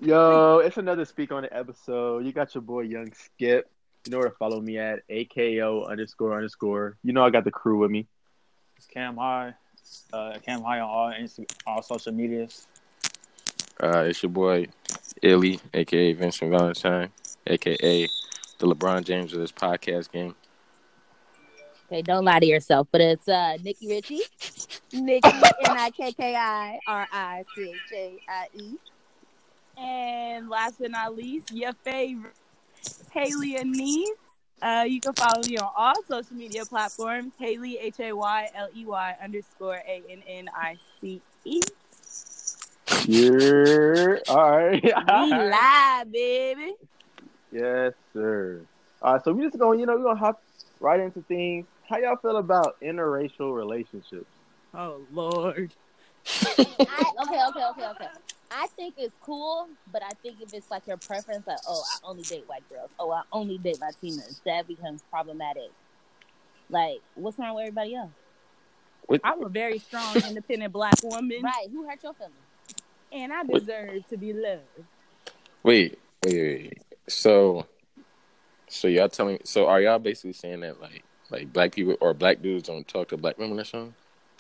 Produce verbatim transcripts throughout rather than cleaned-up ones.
Yo, it's another Speak on the episode. You got your boy Young Skip. You know where to follow me at A K O underscore underscore. You know I got the crew with me. It's Cam High. Uh, Cam High on all Insta- all social medias. Uh, it's your boy Illy, aka Vincent Valentine, aka the LeBron James of this podcast game. Okay, don't lie to yourself. But it's uh Nikki Richie. Nikki N I K K I R I C H A I E. And last but not least, your favorite, Haley Anise. Uh, you can follow me on all social media platforms. Haley, H A Y L E Y underscore A N N I C E. Yeah. All right. We live, baby. Yes, sir. All right, so we just going, you know, we're going to hop right into things. How y'all feel about interracial relationships? Oh, Lord. I, okay, okay, okay, okay. I think it's cool, but I think if it's like your preference, like, oh, I only date white girls. Oh, I only date Latinas. That becomes problematic. Like, what's wrong with everybody else? What? I'm a very strong, independent black woman. Right. Who hurt your feelings? And I deserve to be loved. Wait, wait, wait, wait. So, so y'all telling? So are y'all basically saying that like, like black people or black dudes don't talk to black women or something?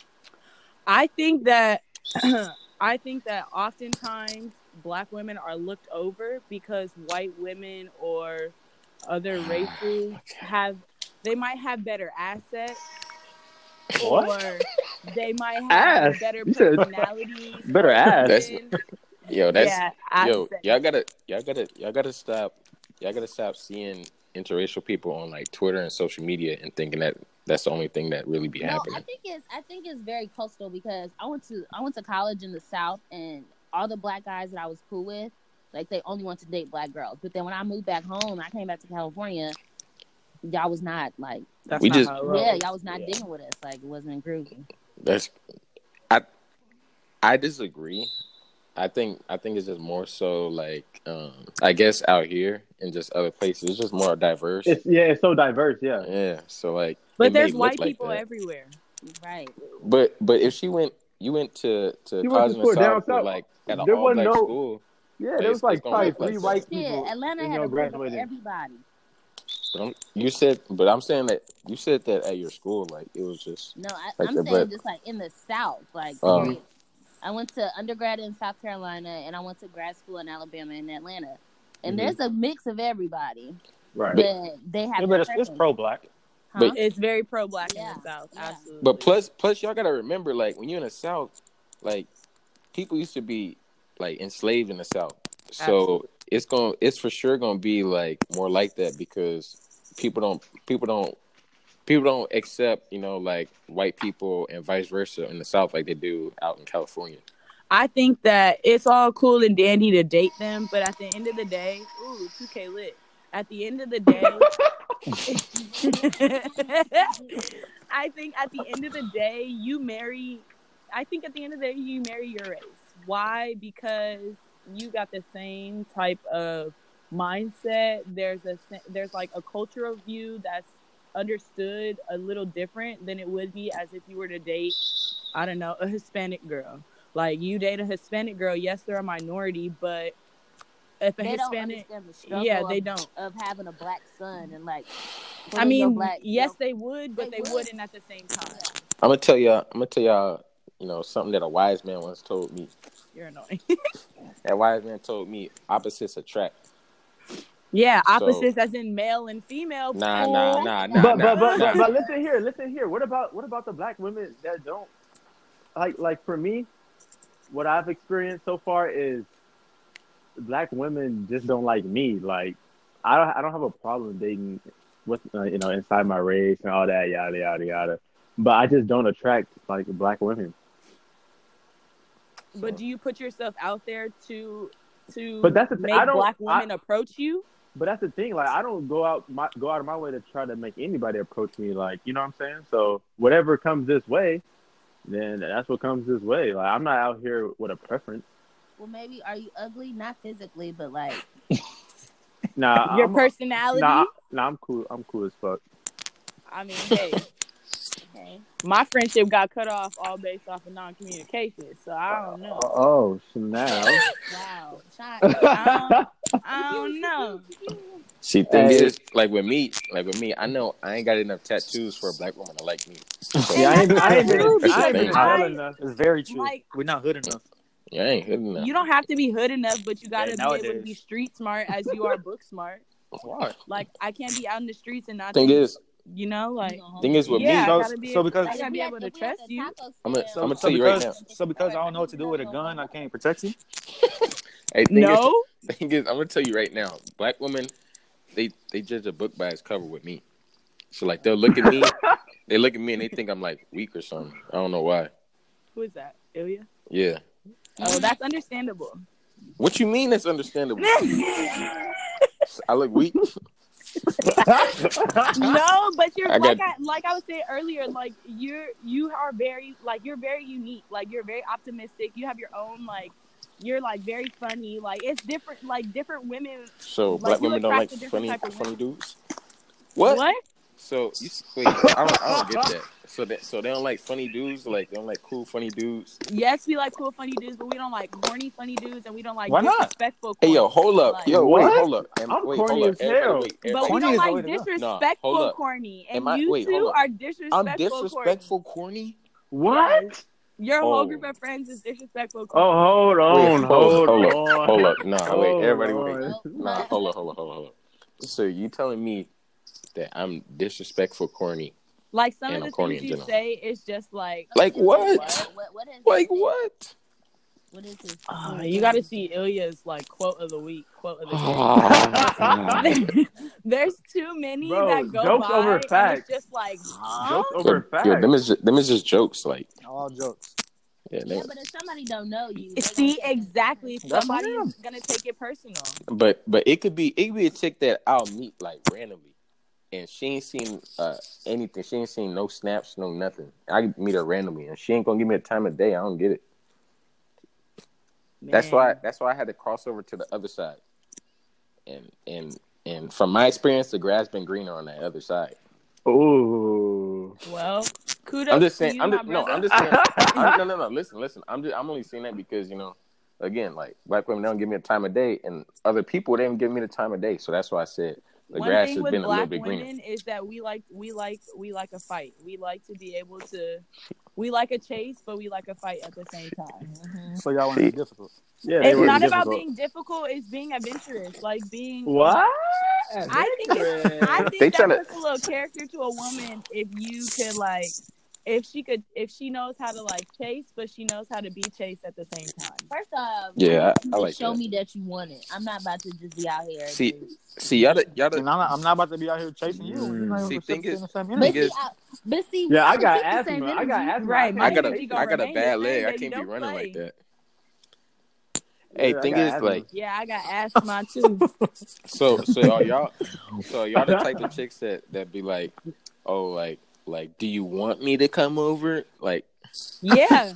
I think that I think that oftentimes black women are looked over because white women or other races have they might have better assets What? or they might have Ass. better You said personalities. better or ass. That's, something. yo, that's Yeah, I yo. said- Y'all gotta, y'all gotta, y'all gotta stop. Y'all gotta stop seeing interracial people on like Twitter and social media and thinking that that's the only thing that really be No, happening. I think it's I think it's very coastal because I went to I went to college in the South and all the black guys that I was cool with, like they only want to date black girls. But then when I moved back home, I came back to California. Y'all was not like That's We not just- how it rolls. yeah, y'all was not Yeah. digging with us. Like it wasn't groovy. That's I I disagree. I think I think it's just more so like um I guess out here and just other places it's just more diverse. It's, yeah, it's so diverse, yeah. Yeah, so like But it may there's look white like people that. everywhere. Right. But but if she went you went to to You went college to in the school down South with south. like at an There all wasn't black no- school. Yeah, So there was it's- like it's gonna probably look like three that. white Yeah, people. Atlanta you had know, a little bit of graduated. everybody. But I'm, you said but I'm saying that you said that at your school, like it was just No, I, Like I'm the saying black- just like in the South, like Um, period. I went to undergrad in South Carolina and I went to grad school in Alabama and Atlanta. And Mhm. there's a mix of everybody. Right. But they have Yeah, their but it's, it's preference. pro-black. Huh? But- It's very pro-black Yeah, in the South. yeah. Absolutely. But plus plus y'all gotta remember like when you're in the South, like people used to be like enslaved in the South. So Absolutely. it's going it's for sure gonna be like more like that because people don't people don't people don't accept, you know, like white people and vice versa in the South like they do out in California. I think that it's all cool and dandy to date them, but at the end of the day, ooh, two K lit. At the end of the day, I think at the end of the day, you marry. I think at the end of the day, you marry your race. Why? Because you got the same type of mindset. There's a there's like a cultural view that's understood a little different than it would be as if you were to date, I don't know, a Hispanic girl. Like you date a Hispanic girl, yes, they're a minority, but if a They don't Hispanic, understand the struggle yeah, they of, don't. of having a black son and like I putting your mean, black, yes, your- they would, but they they, would. wouldn't at the same time. I'm gonna tell y'all I'm gonna tell y'all, you know, something that a wise man once told me. You're annoying. That wise man told me opposites attract. Yeah, So- opposites as in male and female. Nah, fool. nah, nah, nah, but, nah, but, but, nah. but, but listen here, listen here. What about what about the black women that don't like like for me? What I've experienced so far is black women just don't like me. Like I don't I don't have a problem dating with uh, you know inside my race and all that yada yada yada. But I just don't attract like black women. But do you put yourself out there to to But that's the th- make I don't- black women I- approach you? But that's the thing. Like I don't go out my go out of my way to try to make anybody approach me. Like you know what I'm saying. So whatever comes this way, then that's what comes this way. Like I'm not out here with a preference. Well, maybe are you ugly? Not physically, but like Nah, Your I'm, personality? Nah, nah, I'm cool. I'm cool as fuck. I mean, hey, Okay. My friendship got cut off all based off of non-communication. So I don't know. Oh snap! Wow. Shot. I don't, I don't know. See, thing Hey. is, like with me, like with me, I know I ain't got enough tattoos for a black woman to like me. So, Yeah, I ain't, I ain't been, True, I ain't been because in I- jail enough. It's very true. Like- We're not hood enough. yeah, I ain't good enough. You don't have to be hood enough, but you got to Yeah, be able to nowadays. be street smart as you are book smart. Why? Like, I can't be out in the streets and not Thing think, is, you know, like, thing is with yeah, I me, So- gotta be so able, because- I gotta be able to trust you. I'm a- So, I'ma so tell you right because, now. So because I don't know what to do with a gun, I can't protect you. hey, thing No, is, thing is, I'm gonna tell you right now, black women, they they judge a book by its cover with me. So like they'll look at me, they look at me and they think I'm like weak or something. I don't know why. who is that? Ilya? Yeah. Oh, that's understandable. What you mean? That's understandable. I look weak. No, but you're I like got- I like I was saying earlier, like you're you are very like you're very unique. Like you're very optimistic. You have your own like you're like very funny. Like it's different like different women. So Like, black you women don't like attract a different funny type of funny women. dudes. What? What? So you wait? I don't, I don't get that. So that so they don't like funny dudes. Like they don't like cool funny dudes. Yes, we like cool funny dudes, but we don't like corny funny dudes, and we don't like Why not? disrespectful. Hey yo, corny. hold up. Like- Yo, What? wait, hold up. Am, I'm wait, corny hold up. as Everybody, hell. wait, But everybody. we Corny don't is the way like to go. disrespectful Nah, hold up. corny, and Am I- you wait, two hold up. are I'm disrespectful. disrespectful, corny. What? Corny. Your whole Oh. group of friends is disrespectful. Corny. Oh, hold on, Wait, hold, hold up, on. hold up. Nah, wait, Hold everybody, on. wait. Nah, hold up, hold up, hold up, hold up. So you telling me that I'm disrespectful, corny? Like some And of I'm the corny things in you general. say is just like, Like what? What, what is Like it? what? What is this? uh, you got to see Ilya's like quote of the week, quote of the day. Ah. There's too many Bro, that go jokes by, over and facts. it's just like, huh? Jokes over Yo, facts. yo, them is just, them is just jokes. Like, All jokes. yeah, they, Yeah, but if somebody don't know you, they See, gonna- exactly. That's Somebody on is gonna take it personal. but but it could be it could be a chick that I'll meet like randomly, and she ain't seen uh, anything. She ain't seen no snaps, no nothing. I meet her randomly, and she ain't gonna give me a time of day. I don't get it. That's Man. why. That's why I had to cross over to the other side, and and and from my experience, the grass been greener on that other side. Ooh. Well, kudos I'm just to saying. you, I'm my just no. brother. I'm just saying. I'm, no, no, no. Listen, listen. I'm just. I'm only saying that because you know, again, like black women don't give me a time of day, and other people they don't give me the time of day. So that's why I said the One grass thing has with been a little black bit greener. women is that we like we like we like a fight. We like to be able to we like a chase, but we like a fight at the same time. Mhm. So y'all want to be difficult. Yeah, they It's were not difficult. about being difficult, it's being adventurous. Like being What? I think it's, I think They that tryna- puts a little character to a woman if you could like if she could if she knows how to like chase, but she knows how to be chased at the same time. First off, Yeah, I- you I need like to show that. me that you want it. I'm not about to just be out here. See, just- see, y'all, the- y'all, See, the- I'm not, I'm not about to be out here chasing you. Mm. You're not See, even thing in is- the same but thing energy. see, is- I, but see, Yeah, I don't got keep the same asthma. I got energy. asthma. Right, my I got energy a, gonna I got a remain the bad same, leg. I baby. can't be Don't running play. like that. Hey, Yeah, I thing got is, asthma. like, Yeah, I got asthma too. so, so are y'all, so are y'all the type of chicks that that be like, oh, like, like, do you want me to come over? Like, Yeah. Yeah.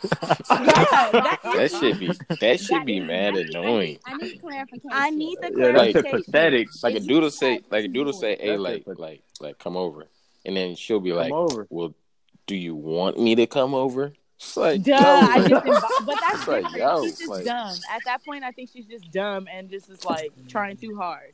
That, that is, should be, that should That be is- mad I need, I annoying. need, I need clarification. I need the Yeah, that shit clarification. pathetic. Like a If you doodle decide say, to like a doodle do say, it, hey, That's like, it, but- like, like, come over, and then she'll be Come like, over. well, do you want me to come over? It's like, Duh, yo, I like, just invi- but that's It's like, different. yo, she's just like- dumb. At that point, I think she's just dumb and just is like trying too hard.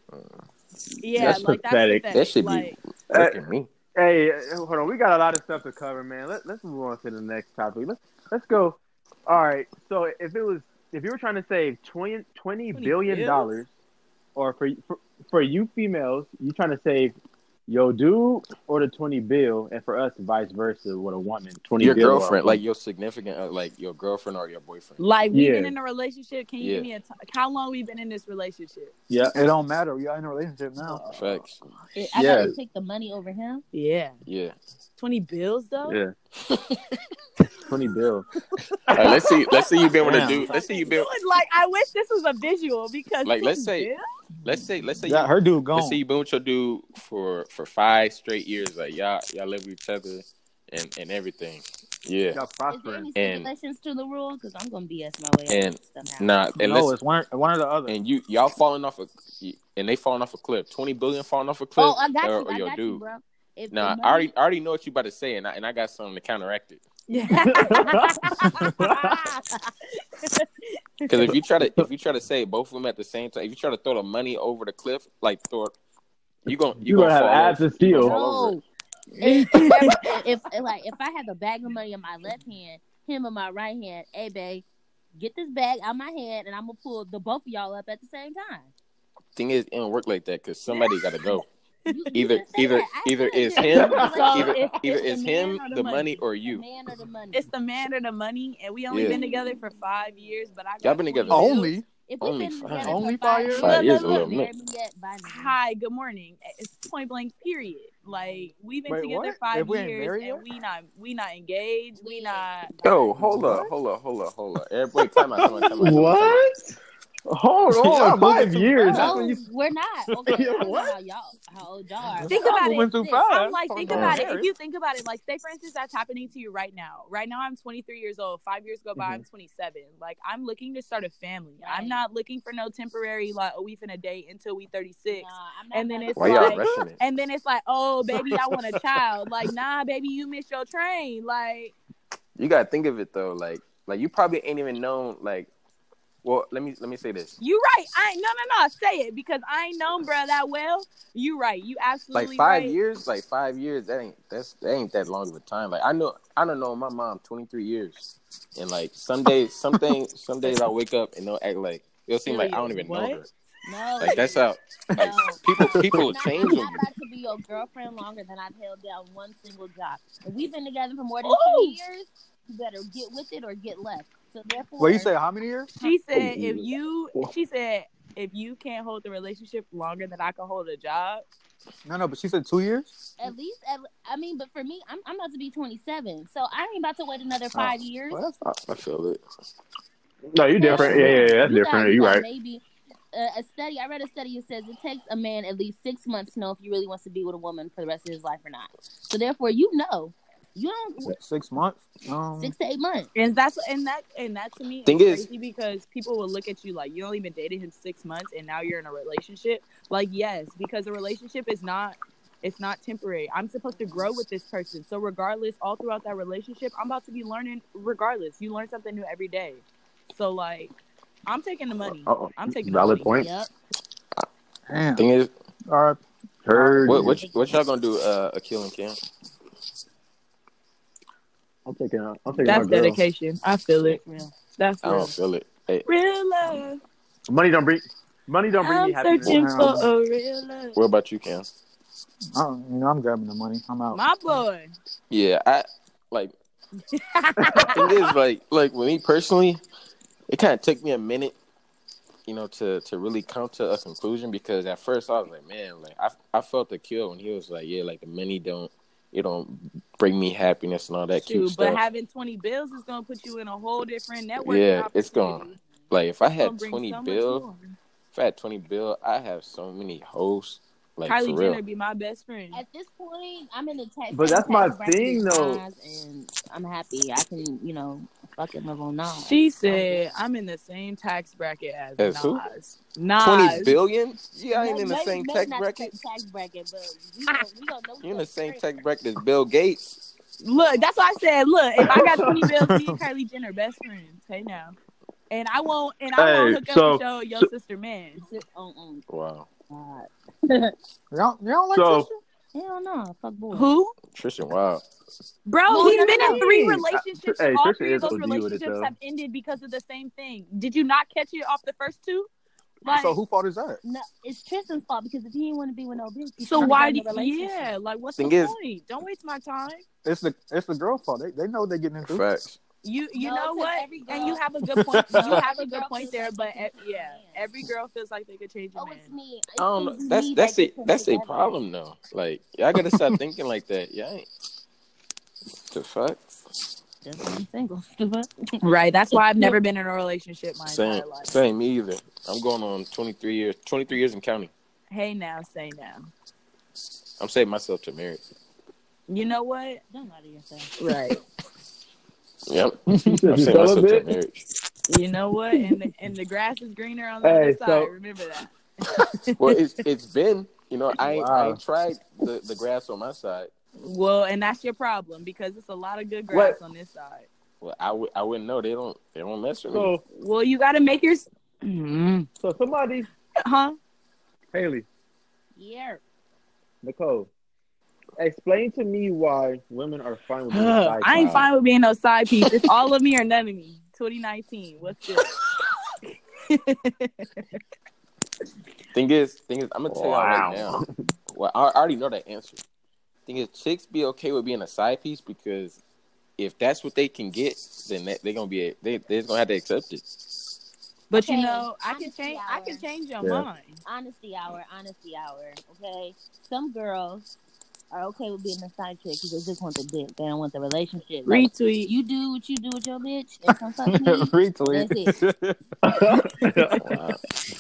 Yeah, That's like pathetic. that's pathetic. that should like, be working me. Hey, hold on. We got a lot of stuff to cover, man. Let, let's move on to the next topic. Let's let's go. All right. So if it was if you were trying to save twenty, twenty billion dollars, or for, for for you females, you trying to save your dude or the twenty bill, and for us, vice versa with a woman, twenty Your bill or a girlfriend, woman. like your significant, uh, like your girlfriend or your boyfriend. like we've been Yeah. in a relationship. Can you Yeah. give me a t- how long we been in this relationship? yeah. It don't matter. We are in a relationship now. Facts. It- I Yeah. gotta take the money over him. Yeah, Yeah. twenty bills though. Yeah. twenty bill. All right, let's see. Let's see you been with a Damn. dude. Let's see you You been. would, like I wish this was a visual because Like, let's twenty say- bills? Let's say. Let's say. Yeah, You, her dude gone. let's say you been with your dude for for five straight years. Like y'all, y'all live with each other and and everything. Yeah. Y'all Is there prospering. any And- stipulations to the rule? Because I'm gonna B S my way And- out somehow. Nah. And no, let's it's one, one or the other. and you y'all falling off a and they falling off a cliff. Twenty billion falling off a cliff. Oh, I got or, you. or I your got dude. you, bro. if the Nah, money, I already I already know what you about to say, and I and I got something to counteract it. Yeah. Because if you try to if you try to say both of them at the same time, if you try to throw the money over the cliff, like throw, you gonna you You're gonna gonna have fall abs off. of You gonna steel. fall over it. no, if, if, there- if, if like if I had the bag of money in my left hand, him in my right hand, hey babe, get this bag out my hand, and I'm gonna pull the both of y'all up at the same time. Thing is, it don't work like that because somebody got to go. You, you Either can say either that. I either feel it's like him, it's a So either it's- either it's it's the man him, or the the money? money, or the you. man or the money. It's the man or the money, and we only Yeah. been together for five years. But I got Y'all been together twenty bills. Only. If we've Only been five. together Only for five five years? years, Five years Look, a look, little marry mix. me yet? Bye, nigga. Hi, good morning. It's point blank. Period. Like we've been Wait, together what? five If we ain't years, married and yet? we not we not engaged. We not. Yo, hold What? up, hold up, hold up, hold up. Everybody, time out, time out, time out, time out, time out. What? Hold Y'all on, moving five too years. fast. That's No, when you. we're not. Okay, Yo, I don't know what? how y'all, how old y'all are. Think but about moving it. too this. fast. I'm like, Oh, think no, about it. If married. you think about it, like, say for instance, that's happening to you right now. Right now, I'm twenty-three years old. Five years go by, I'm twenty-seven. Like, I'm looking to start a family. I'm Right. not looking for no temporary, like, oh, we finna date until we thirty-six. Nah, I'm not And then about it's Why to- y'all like- rushing it? And then it's like, oh, baby, I want a child. Like, nah, baby, you missed your train. Like, You gotta think of it though, like like you probably ain't even known like. Well, let me let me say this. you right. I ain't, no, no, no. Say it because I ain't known, bro, that well. You right. You Like absolutely five right. years, like five years, that ain't that's that ain't that long of a time. Like I know I don't know my mom twenty three years, and like some days, some things, some days I wake up and they'll act like it'll seem like I don't even know What? her. No, Like that's how like no. people people I'm not, change I'm on not you. about to be your girlfriend longer than I've held down one single job. If we've been together for more than Ooh. two years, you better get with it or get left. So therefore, Well, you said how many years? She said if you she said if you can't hold the relationship longer than I can hold a job. No, no, but she said two years. at least, at, I mean, but for me, I'm, I'm about to be twenty-seven, so I ain't about to wait another five Oh, years. well, that's I, I feel it. No, you different. Yeah, yeah, yeah. That's You got- different. you You got right. Maybe uh, a study. I read a study that says it takes a man at least six months to know if he really wants to be with a woman for the rest of his life or not. So therefore, you know, you don't six months. Um, six to eight months. And that's and that and that to me is Thing is- crazy because people will look at you like you only been dating him six months and now you're in a relationship. Like yes, because a relationship is not it's not temporary. I'm supposed to grow with this person. So regardless, all throughout that relationship, I'm about to be learning regardless. You learn something new every day. So like I'm taking the money. Uh-oh. I'm taking Valid the money. point. Yep. damn. Thing is, All right. Heard. what what, y- what y'all gonna do? Uh, Akil and Cam. I'm taking. I'm taking That's my girl. dedication. I feel it. Real. That's I real. don't feel it. Hey, Real love. Money don't bring. Money don't bring me I'm happiness. searching Wow. for a real love. what about you, Cam? I don't, you know, I'm grabbing the money. I'm out. My boy. Yeah, I like. Thing is, like, like with me personally, it kind of took me a minute, you know, to to really come to a conclusion because at first I was like, man, like I I felt the kill when he was like, yeah, like the money don't it don't bring me happiness and all that cute Shoot, but stuff. having twenty bills is gonna put you in a whole different network. Yeah, it's gonna like if I It's gonna had bring twenty so much bill, more. if I had twenty bill, I have so many hoes. Like Kylie for real. Jenner be my best friend. At this point, I'm in the tax. But that's my tax bracket thing, as though. Nas, and I'm happy. I can, you know, fucking live on Nas. She said, "I'm in the same tax bracket as As who? Nas." Nas. Twenty billion? Yeah, I ain't in the Maybe- same maybe tax not bracket. the same tax bracket, but we gonna, we gonna know. You're in the same tax bracket as Bill Gates. Look, that's why I said, "Look, if I got twenty bills, me and Kylie Jenner best friends." Hey now, and I won't, and I won't Hey, hook up so- with your, your so- sister, man. Oh, oh, Wow. God. Y'all, y'all like So- Tristan? Hell no, fuck boy. Who? Tristan, wow. Bro, No, he's no, been no, in three no. relationships. Hey, All Tristan three of is those O D with it, relationships though. have ended because of the same thing. Did you not catch it off the first two? Like, So who fault is that? No, it's Tristan's fault because if he didn't want to be with no bitch, he so shouldn't why? have Do, been in a relationship. yeah, like what's Thing the is- point? Don't waste my time. It's the it's the girl fault. They they know they're getting into. Facts. You you No, know 'cause what? every girl- And you have a good point. You No, have a every good girl point feels there, like but they can e- change a yeah, man. every girl feels like they could change a Oh, man. it's me. I don't know. It's That's me that's that a gets them that's a together. problem though. Like y'all gotta stop thinking like that. Yeah. Ain't. The fuck. That's why I'm single. Right. That's why I've never been in a relationship my Same. entire life. Same. Me either. I'm going on twenty-three years. twenty-three years in counting. Hey now, say now. I'm saving myself to marriage. You know what? Don't lie to yourself. Right. Yep. You I'm said you saving myself to celibate? marriage. You know what? And the, and the grass is greener on the Hey, other side. so- Remember that. Well, it's it's been You know, I ain't, I Wow. ain't tried the, the grass on my side. Well, and that's your problem because it's a lot of good grass What? on this side. Well, I, w- I wouldn't know. They don't they don't mess with me. So, Well, you got to make your. Mm. so somebody, Huh? Haley, Yeah. Nicole, explain to me why women are fine with being side I ain't piece. fine with being no side piece. It's all of me or none of me. twenty nineteen. What's good? Thing is, thing is, I'm gonna tell y'all Wow. right now. Well, I, I already know that answer. Thing is, chicks be okay with being a side piece because if that's what they can get, then they, they're gonna be a, they they're just gonna have to accept it. But Okay, you know, I can honesty change. I hour. can change your Yeah. mind. Honesty hour, honesty hour. Okay, some girls are okay with being a side chick because they just want the dick. They don't want the relationship. Like, Retweet. you do what you do with your bitch and come fuck me. Retweet. Wow.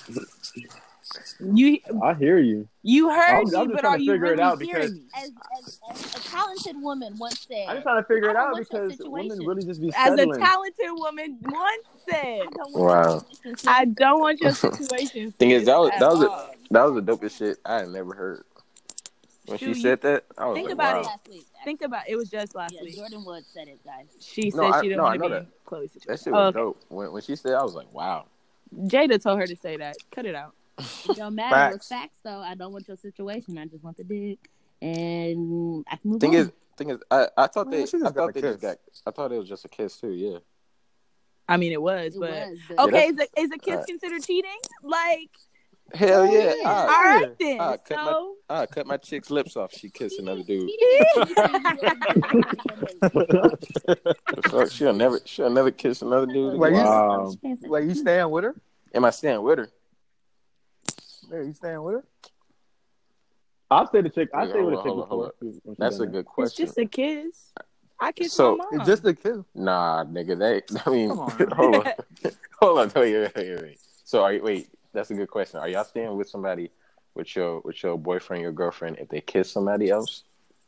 You I hear you. you heard I'm- me, I'm just but trying are to you figure it really out hearing because- me? As, as, as a talented woman once said, I'm just trying to figure I it don't out want your because women situation. really just be As a settling. talented woman once said, I don't want Wow. your situation, sis. I don't want your situation. Thing is, sis, that was at that was a, all. that was the dopest shit I had never heard. When Shoot, she you- said that, I was think like, about wow. it. Last week, Think about it. Was just last yeah, week. Jordan Wood said it, guys. She No, said I- she didn't no, I want to know be that. in Chloe's situation. That shit was Oh, okay. dope. When when she said, it, I was like, wow. Jada told her to say that. Cut it out. It don't matter. It was Facts. facts, though. I don't want your situation. I just want the dick, and I can move Thing on. is, thing is, I, I thought Man, they, she I just got thought a they just kiss. got, I thought it was just a kiss too. Yeah. I mean, it was, it but was, but okay. Yeah, Is a, is a kiss Alright. considered cheating? Like, Hell Oh, yeah. yeah. I, all right then. I cut my, so I cut my chick's lips off. She kissed another dude. He didn't he said you wouldn't do it. The fuck? She'll never, she'll never kiss another dude Wait, you- again. Wow. Wait, you staying with her? Am I staying with her? Yeah, you staying with her? I'll say the chick. I'll Wait, stay with a hold chick on, hold on, before. when she That's done a that. good it's question. just a kiss. I kiss So- my mom. It's just a kiss. Nah, nigga, that I mean, Come on, man. hold on, hold on, wait, wait, wait, wait. So, are you, wait, that's a good question. Are y'all staying with somebody, with your with your boyfriend, your girlfriend, if they kiss somebody else?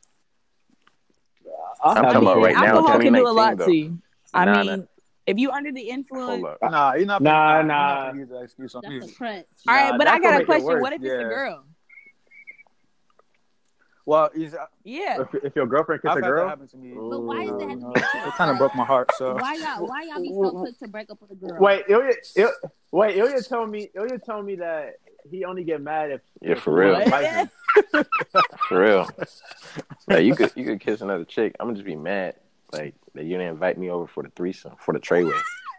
I'll I'm have talking it. about right now, alcohol can do a twenty nineteen lot though. to you. I Nah, mean, nah. if you under the influence. Hold up. Nah, you're not. Nah, finna- you're nah. not finna use that excuse on me. That's a crutch. All right, Nah, but that's I got gonna a make it question. worse. What if it's a Yeah. girl? Well, you- Yeah. If, if your girlfriend kiss I've a had that girl, happen to me. But why does it have You to know, be? it kind of broke my heart. So Why y'all? Why y'all be so quick to break up with a girl? wait, Ilya, Il, wait, Ilya told me, Ilya told me that he only get mad if Yeah, if for she real. don't invite him. For real. Like, you could you could kiss another chick. I'm gonna just be mad, like that you didn't invite me over for the threesome, for the treyway.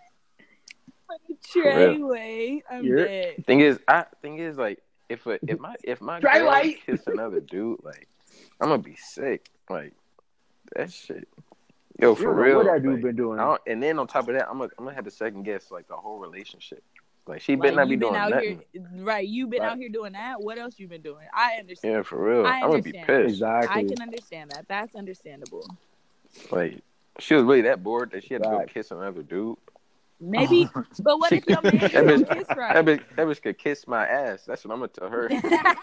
Treyway. I'm You're- dead. Thing is, I thing is like if a, if my if my girl Treyway. kiss another dude, like I'm gonna be sick. Like that shit. Yo, You for don't know real. what that dude like, been doing. I don't, and then on top of that, I'm gonna I'm gonna have to second guess like the whole relationship. Like she better Like, not be you been doing out nothing. here, right? You been Right. out here doing that. What else you been doing? I understand. Yeah, for real. I I'm gonna be understand. pissed. I Exactly. can understand that. That's understandable. Like she was really that bored that she had to go Right. kiss another dude. Maybe, but what She- if your man that don't bitch, kiss that right? bitch, that bitch could kiss my ass. That's what I'm gonna tell her.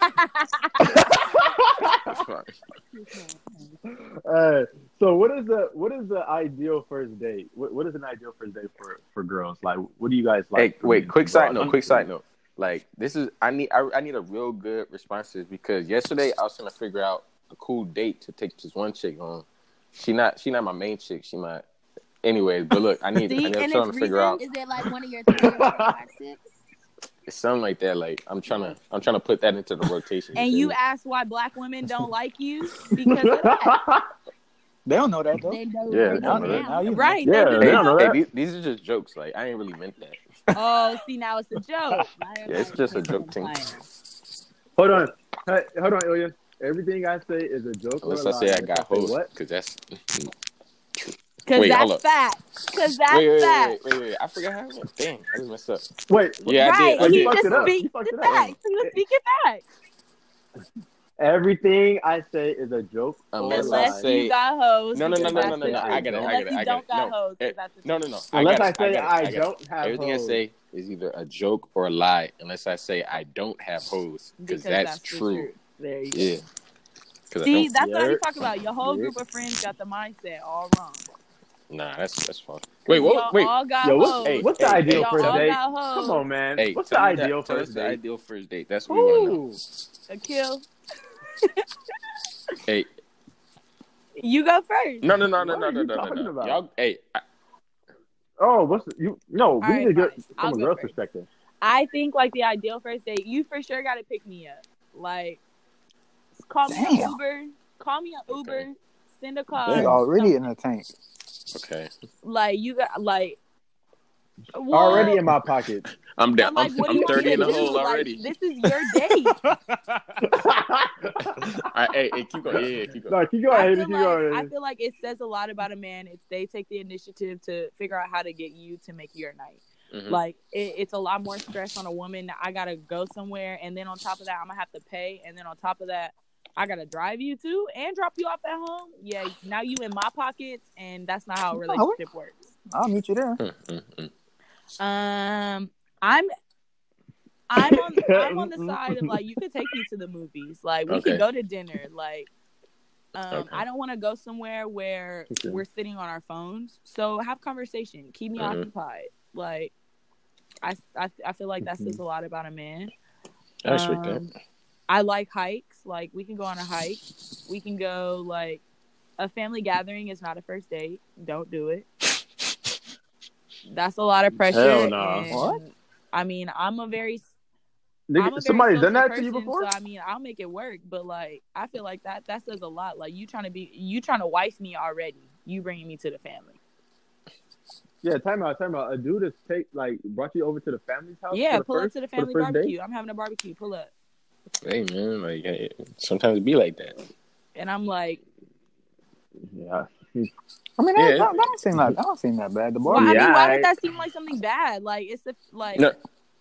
Uh, so what is the what is the ideal first date? What, what is an ideal first date for, for girls? Like, what do you guys like? Hey, for wait, men? quick side Bro, note, quick side note. Like this is I need I, I need a real good response to this because yesterday I was trying to figure out a cool date to take this one chick on. She not she not my main chick. She my anyways. But look, I need See, I need and trying to it's figure recent. out Is it like one of your three, four, five, six? it's something like that. Like I'm trying to I'm trying to put that into the rotation. And feel you me? ask why black women don't like you because of that, they don't know that though. They know. Yeah, they know I know that. now. Now you know. right? Yeah, they do they Hey, don't know know. hey, that. these, these are just jokes. Like I ain't really meant that. Oh, see, now it's a joke. Liar, Yeah, it's liar, just a liar, joke liar. thing. Hold on, hey, hold on, Ilya. Everything I say is a joke. Unless or I a say lie. I If got say hoes, what? because that's Because Wait, hold that's up. fact. Because that's wait, wait, fact. wait, wait, wait. I forgot how it went. Dang, I just messed up. Wait, Yeah, I right. did. I Oh, you he did. fucked just it up. You speaks fucked the it up. facts. He was speaking facts. everything I say is a joke Unless or a I Unless lie. say- you got hoes. No, no, no, because no, that's no, no, the no. I I truth. got it. I Unless got it. you I got don't it. got No, hoes. eh, because that's the no, truth. no, no. I Unless got I it. say I, got it. I, I got don't it. have Everything hoes. I say is either a joke or a lie. Unless I say I don't have hoes, because that's, the true. truth. There you go. Yeah. 'Cause I See, don't- that's what I be Yeah. talking about. Your whole Yeah. group of friends got the mindset all wrong. Nah, that's that's fine. Wait, Y'all what? Wait, all got Yo, what's hoes. Hey, what's the hey, ideal hey, first Y'all all date? got hoes. Come on, man. hey, what's the tell me that- ideal tell us first the date? ideal first date. That's what we want to know. Ooh. Akil, Hey, you go first. no, no, no, no, What no, are no, you no, no, talking no. about? Y'all, hey, I, Oh, what's the, you? No, we All need right, to get fine. from I'll a go girl's first. perspective. I think like the ideal first date, you for sure got to pick me up. Like, call me an Damn. Uber. Call me an Uber. Okay. Send a He's car. already in the tank. okay. Like you got like. What? Already in my pocket. I'm down. But like, I'm, what do I'm you want thirty me in to the do? hole Like, already. this is your date. All right, hey, hey, keep going. Yeah, yeah, keep going. No, keep going. I Haley, feel keep like going. I feel like it says a lot about a man if they take the initiative to figure out how to get you to make your night. Mhm. Like it, it's a lot more stress on a woman. I gotta go somewhere, and then on top of that, I'm gonna have to pay, and then on top of that, I gotta drive you to and drop you off at home. Yeah, now you in my pockets, and that's not how a relationship works. I'll meet you there. Mm, mm, mm. Um, I'm. I'm on. I'm on the side of like you could take me to the movies. Like we Okay. could go to dinner. Like, um, Okay. I don't want to go somewhere where Okay. we're sitting on our phones. So have conversation. Keep me Mhm. occupied. Like, I, I, I feel like that says a lot about a man. I respect that. Um, I like hikes. Like we can go on a hike. We can go like a family gathering is not a first date. Don't do it. That's a lot of pressure. Hell nah. and, What? I mean, I'm a very Nigga, I'm a very somebody's done social that to you person, before? So I mean, I'll make it work. But like, I feel like that that says a lot. Like you trying to be, you trying to wife me already. You bringing me to the family. Yeah, time out, time out. A dude has take like brought you over to the family's house. Yeah, for the pull first, up to the for the family first barbecue. date? I'm having a barbecue. Pull up, Hey man, like hey, sometimes it be like that. and I'm like, Yeah. I mean, that, Yeah. that, that don't seem like that don't seem that bad. The well, bar. I mean, Yeah, why I- would that seem like something bad? Like it's the like, No.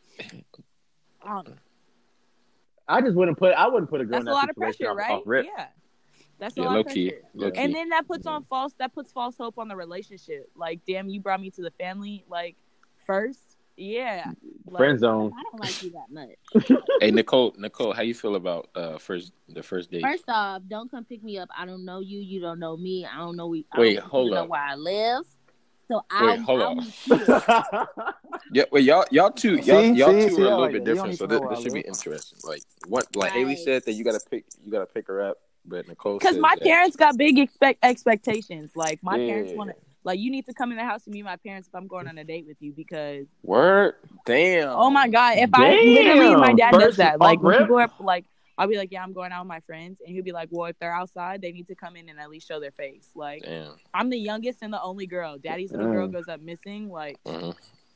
I don't know. I just wouldn't put. I wouldn't put a girl That's in a that lot of situation pressure, off, right? off rip. Yeah, that's a Yeah, lot low of key, pressure. low key. And then that puts on false. That puts false hope on the relationship. Like, damn, you brought me to the family like first. Yeah, like, Friend zone. I don't like you that much. Hey Nicole, Nicole, how you feel about uh first the first date? First off, don't come pick me up. I don't know you. You don't know me. I don't know we. I Wait, don't hold even know up. where I live. So I'll, Wait, hold I'll up. meet you there. Yeah, well, y'all, y'all two, y'all, See, y'all see, two see, are a I little like bit that. You don't different, need so to know this, where this I should be live. interesting. Like, what, like Haley Right. said that you gotta pick, you gotta pick her up, but Nicole because said my that- parents got big expect expectations. Like my Yeah. parents want to, like you need to come in the house and meet my parents if I'm going on a date with you because Word, damn. oh my god, if I Damn. literally my dad does First that. Like off when rip? people are like, I'll be like, yeah, I'm going out with my friends, and he'll be like, well, if they're outside, they need to come in and at least show their face. Like Damn. I'm the youngest and the only girl. Daddy's little girl Mm. goes up missing. Like hmm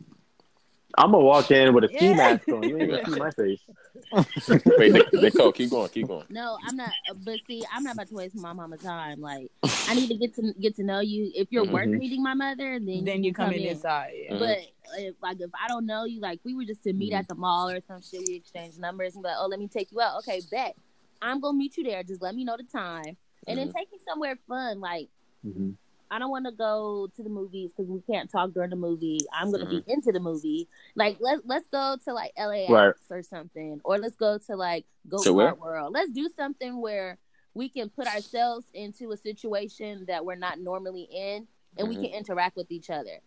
I'm gonna walk in with a ski Yeah. mask on. You ain't gonna see my face. Wait, Nic- Nicole, keep going, keep going. No, I'm not. But see, I'm not about to waste my mama's time. Like, I need to get to get to know you. If you're worth Mhm. meeting my mother, then then you come in in. inside. Yeah. Mhm. But if like if I don't know you, like we were just to meet Mhm. at the mall or some shit, we exchange numbers and be like, oh, let me take you out. Okay, bet. I'm gonna meet you there. Just let me know the time, and then Mhm. take me somewhere fun. Like Mm-hmm. I don't want to go to the movies because we can't talk during the movie. I'm gonna Mhm. be into the movie. Like let let's go to like L A X Right. or something, or let's go to like Go To where? Kart World. Let's do something where we can put ourselves into a situation that we're not normally in, and we Mhm. can interact with each other.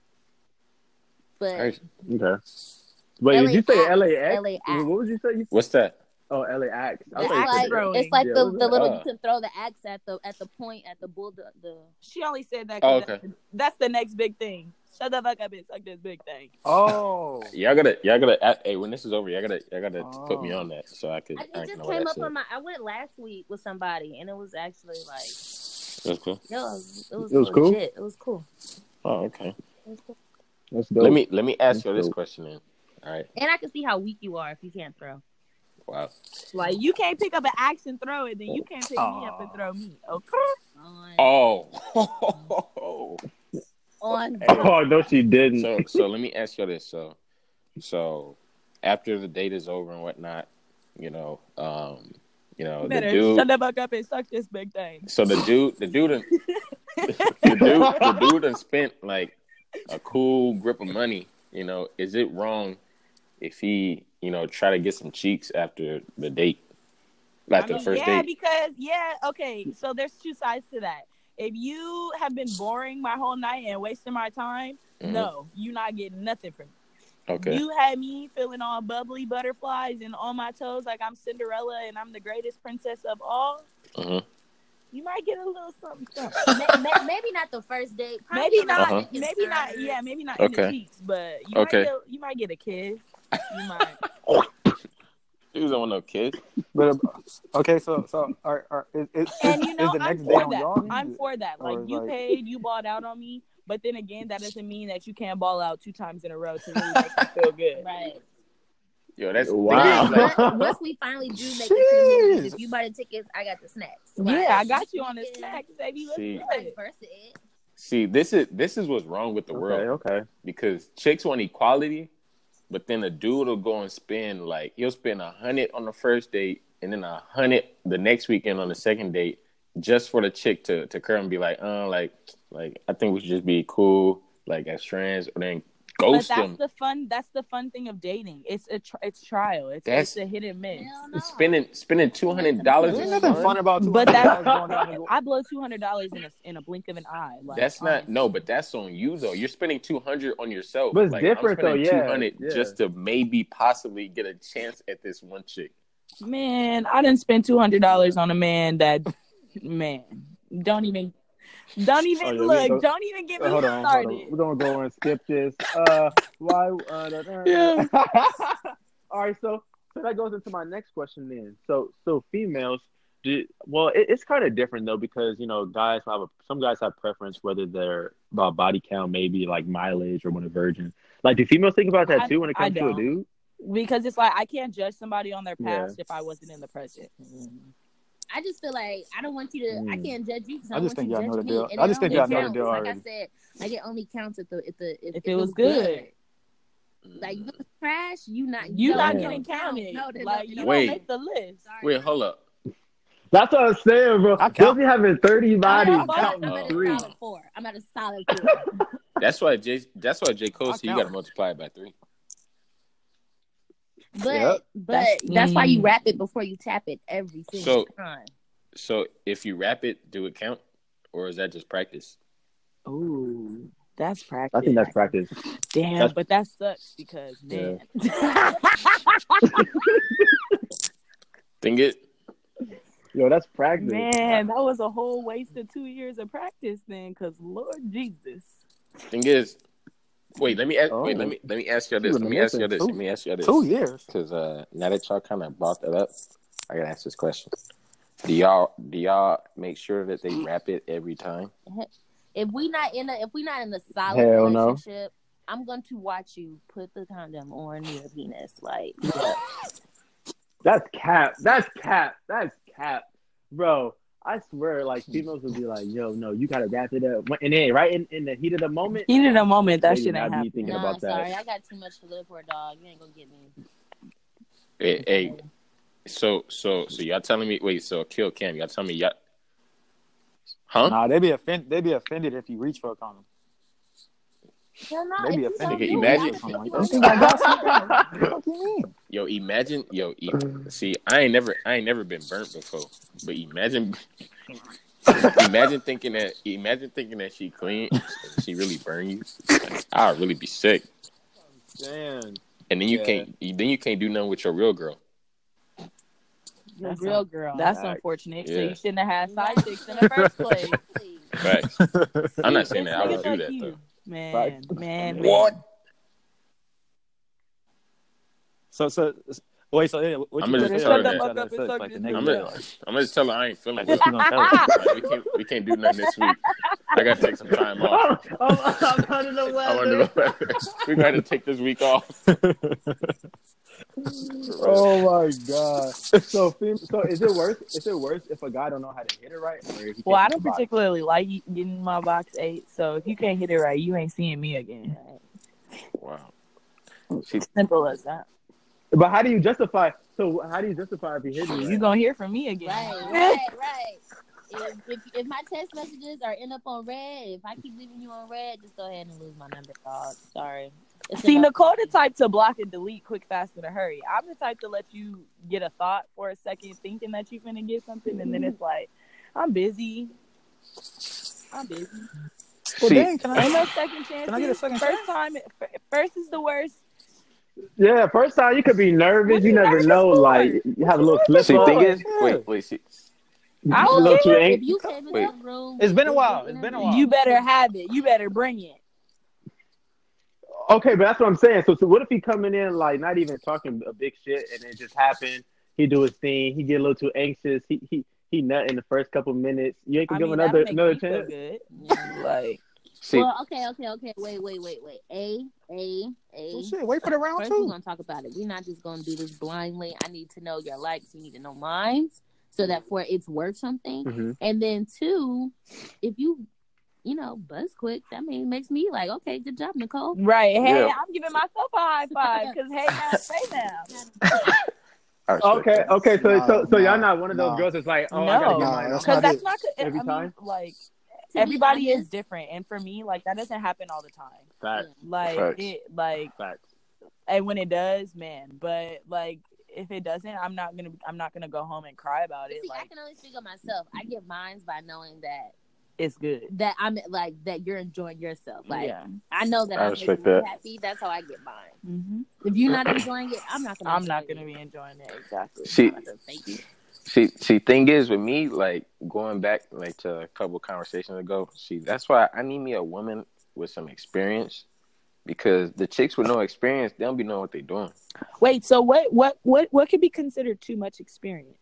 But Nice. Okay. Wait, did you say L A X, L A X? L A X. What would you say? You What's that? Oh, L A X. I It's thought you axe said like throwing. it's like Yeah, the, what was the that? little Oh. you can throw the axe at the at the point at the bull the, the She only said that. Oh, 'cause okay. that's, that's the next big thing. Shut the fuck up and suck this big thing. Oh, Y'all gotta, y'all gotta. uh, Hey, when this is over, y'all gotta, y'all gotta put me Oh. on that so I could. I, I it can just know what came that up said. on my. I went last week with somebody, and it was actually like, That's cool. yo, it was, it was, It was cool? legit. It was cool. Oh, okay. It was cool. That's dope. Let me, let me ask That's you this dope. question then. All right. And I can see how weak you are if you can't throw. Wow. Like you can't pick up an axe and throw it, then you can't pick me up and Aw. throw me. Okay. On, Oh. on. Oh no, she didn't. so, so let me ask you this. So, so after the date is over and whatnot, you know, um, you know, You the better dude. shut the fuck up and suck this big thing. So the dude, the dude, done, the dude, the dude done spent like a cool grip of money. You know, is it wrong if he, you know, try to get some cheeks after the date, after I mean, the first yeah, date? because yeah, okay. So there's two sides to that. if you have been boring my whole night and wasting my time, Mhm. no, you not getting nothing from me. Okay. You had me feeling all bubbly butterflies and on my toes like I'm Cinderella and I'm the greatest princess of all. Mhm. You might get a little something, something. Ma- ma- maybe not the first date. Probably Maybe on the not. Uh-huh. second, Maybe not. third. Yeah, maybe not in the Okay. cheeks, but you Okay. might get. You might get a kiss. You might. He was on no kids. But uh, okay, so so are, are is, is, And you is know, the I'm next day for on that. y'all? I'm for that. Or Like is you like- paid, you balled out on me, but then again, that doesn't mean that you can't ball out two times in a row to really make me feel good. Right. Yo, that's Wow. thing is, like, Once, once we finally do make it to the movies, Jeez. if you buy the tickets, I got the snacks. Yeah, I got you on the Yeah. snacks, baby. Let's See. do Vice it. versa. it. see, this is this is what's wrong with the Okay, world okay. because chicks want equality, but then a dude will go and spend like he'll spend a hundred on the first date and then a hundred the next weekend on the second date just for the chick to to come and be like, uh, like like I think we should just be cool, like as friends, or then But ghost that's them. the fun. That's the fun thing of dating. It's a tr- it's trial. It's That's- it's a hit and miss. Hell no. Spending spending two hundred dollars Ain't is nothing fun. fun about two But hundred that's dollars going down the I blow two hundred dollars in a in a blink of an eye. Like, That's not honestly. no, but that's on you though. You're spending two hundred on yourself. But it's like, different, I'm spending though, yeah, two hundred yeah. just to maybe possibly get a chance at this one chick. Man, I didn't spend two hundred dollars on a man that, man, don't even, don't even Oh, yeah, we look, go- don't even get Uh, me hold on, hold started. on. We're gonna go and skip this. Uh, why? Uh, da, da, Yeah. All right, so so that goes into my next question then. So so females, do well. It, it's kind of different though because you know guys have a, some guys have preference whether they're about body count, maybe like mileage or when a virgin. Like, do females think about that I- too when it I comes to a don't. dude? Because it's like I can't judge somebody on their Yeah. past if I wasn't in the present. I just feel like I don't want you to. I Mm. can't judge you because I, I don't just want think you to y'all know judge the me. deal. And I it just think only y'all know the counts, deal Like already. I said, like it only counts if the if the if, If it was good. Like you was trash, you not You don't- not Yeah. getting counted. No, there's like no- you Wait. don't make the list. Sorry. Wait, hold up. That's what I'm saying, bro. I They'll count. be having thirty bodies. I'm I'm, counting I'm at a three. solid four. I'm at a solid four. That's why J. That's why J. Cole I said you count. got to multiply it by three. But Yep. but That's- that's, why you mm. wrap it before you tap it every single So- time. So if you wrap it, do it count, or is that just practice? Ooh, that's practice. I think that's practice. Damn, that's- but that sucks because man. Think it. Yo, that's practice. Man, that was a whole waste of two years of practice then, because Lord Jesus. Thing is, wait. Let me ask. Oh. Wait. Let me let me ask y'all this. You Let me ask y'all this. two- Let me ask y'all this. Two years. Because uh, now that y'all kind of brought that up, I gotta ask this question. Do y'all do y'all make sure that they wrap it every time? If we not in a if we not in a solid Hell no. relationship, I'm going to watch you put the condom on your penis. Like yeah. That's cap. That's cap. That's cap, bro. I swear, like females would be like, "Yo, no, you gotta wrap it up," and then right in, in the heat of the moment, Heat of the moment, that they shit would ain't not be happening. thinking Nah, about that. sorry, I got too much to live for a dog. You ain't gonna get me. Hey, hey, so so so y'all telling me? Wait, so kill Cam? Y'all telling me y'all? Huh? Nah, they be offended. They be offended if you reach for a condom. Hell no, They if be you offended. don't Nigga, do imagine- it, I can Like, put you you think on I got something? What the fuck you mean? Yo, imagine, yo, e- see, I ain't never, I ain't never been burnt before, but imagine, imagine thinking that, imagine thinking that she clean, and she really burn you. Like, I'd really be sick, Damn. and then you Yeah. can't, you, then you can't do nothing with your real girl. You're a That's real un- girl. That's Facts. unfortunate. So Yeah. you shouldn't have had side chicks in the first place. Facts. I'm not saying It's that I niggas would do like that you. though. Man, Facts. man, What? man. So so wait. So yeah, what I'm you gonna gonna just say tell about her that? that. Like, like, like the nigga I'm be gonna, like, I'm gonna just tell her I ain't feeling like, good. what you gonna tell her? Like, we can't, we can't do nothing this week. I gotta take some time off. I'm, I'm, I'm under the I'm under weather. the weather. We gotta take this week off. Oh my god. So, fem- so is it worse? Is it worse if a guy don't know how to hit it right, or if he Well, I can't don't hit the box? particularly like getting my box eight, so if you can't hit it right, you ain't seeing me again. Wow. Simple as that. But how do you justify? So how do you justify if he hit you? You gonna hear from me again. Right, right, right. If, if if my text messages are end up on red, if I keep leaving you on red, just go ahead and lose my number, dog. Sorry. It's See, enough. Nicole the type to block and delete quick, fast, in a hurry. I'm the type to let you get a thought for a second, thinking that you're finna get something, and then it's like, I'm busy. I'm busy. Well, See, dang, can I? Ain't no second chance. Can I get a second First chance? time, first is the worst. Yeah, first time you could be nervous. What You you never nervous know. for? Like you What have a you little nervous slip see, for? up. thing is, Yeah. wait, wait, see, I A don't little too care. If anxious. you came into wait. the room, It's been a with while. good It's been a energy, while. You better have it. You better bring it. Okay, but that's what I'm saying. So, so what if he coming in like not even talking a big shit, and it just happened? He do his thing. He get a little too anxious. He he he nut in the first couple minutes. You ain't I gonna give mean, him that'll another make another me feel chance. good. Yeah. Like, see, Well, okay, okay, okay. Wait, wait, wait, wait. A, A, A. Well, shit, wait for the round First, we're two. gonna talk about it. We're not just gonna do this blindly. I need to know your likes. You need to know mine, so that for it's worth something. Mm-hmm. And then two, if you, you know, buzz quick, that means makes me like, okay, good job, Nicole. right. Hey, Yeah. I'm giving myself a high five because hey now, say now. I respect Okay, that. okay. So Nah, so so y'all nah, not one of those nah. girls that's like, oh, I gotta No, get Nah, mine that's off because not that's it. not. I every mean, time. like To be everybody is honest, different, and for me, like that doesn't happen all the time. Facts, Like Facts. it, like, facts. and when it does, man. But like, if it doesn't, I'm not gonna. I'm not gonna go home and cry about but it. see, I Like can only speak on myself. I get mine by knowing that it's good. that I'm like that you're enjoying yourself. Like Yeah. I know that I I'm respect making you that. happy. That's how I get mine. Mm-hmm. If you're not enjoying it, I'm not gonna. I'm not enjoy gonna it. be enjoying it exactly. See, I'm not gonna thank you. see, see. Thing is, with me, like going back, like to a couple conversations ago. See, that's why I need me a woman with some experience, because the chicks with no experience, they don't be knowing what they're doing. Wait, so what? What? What? What could be considered too much experience?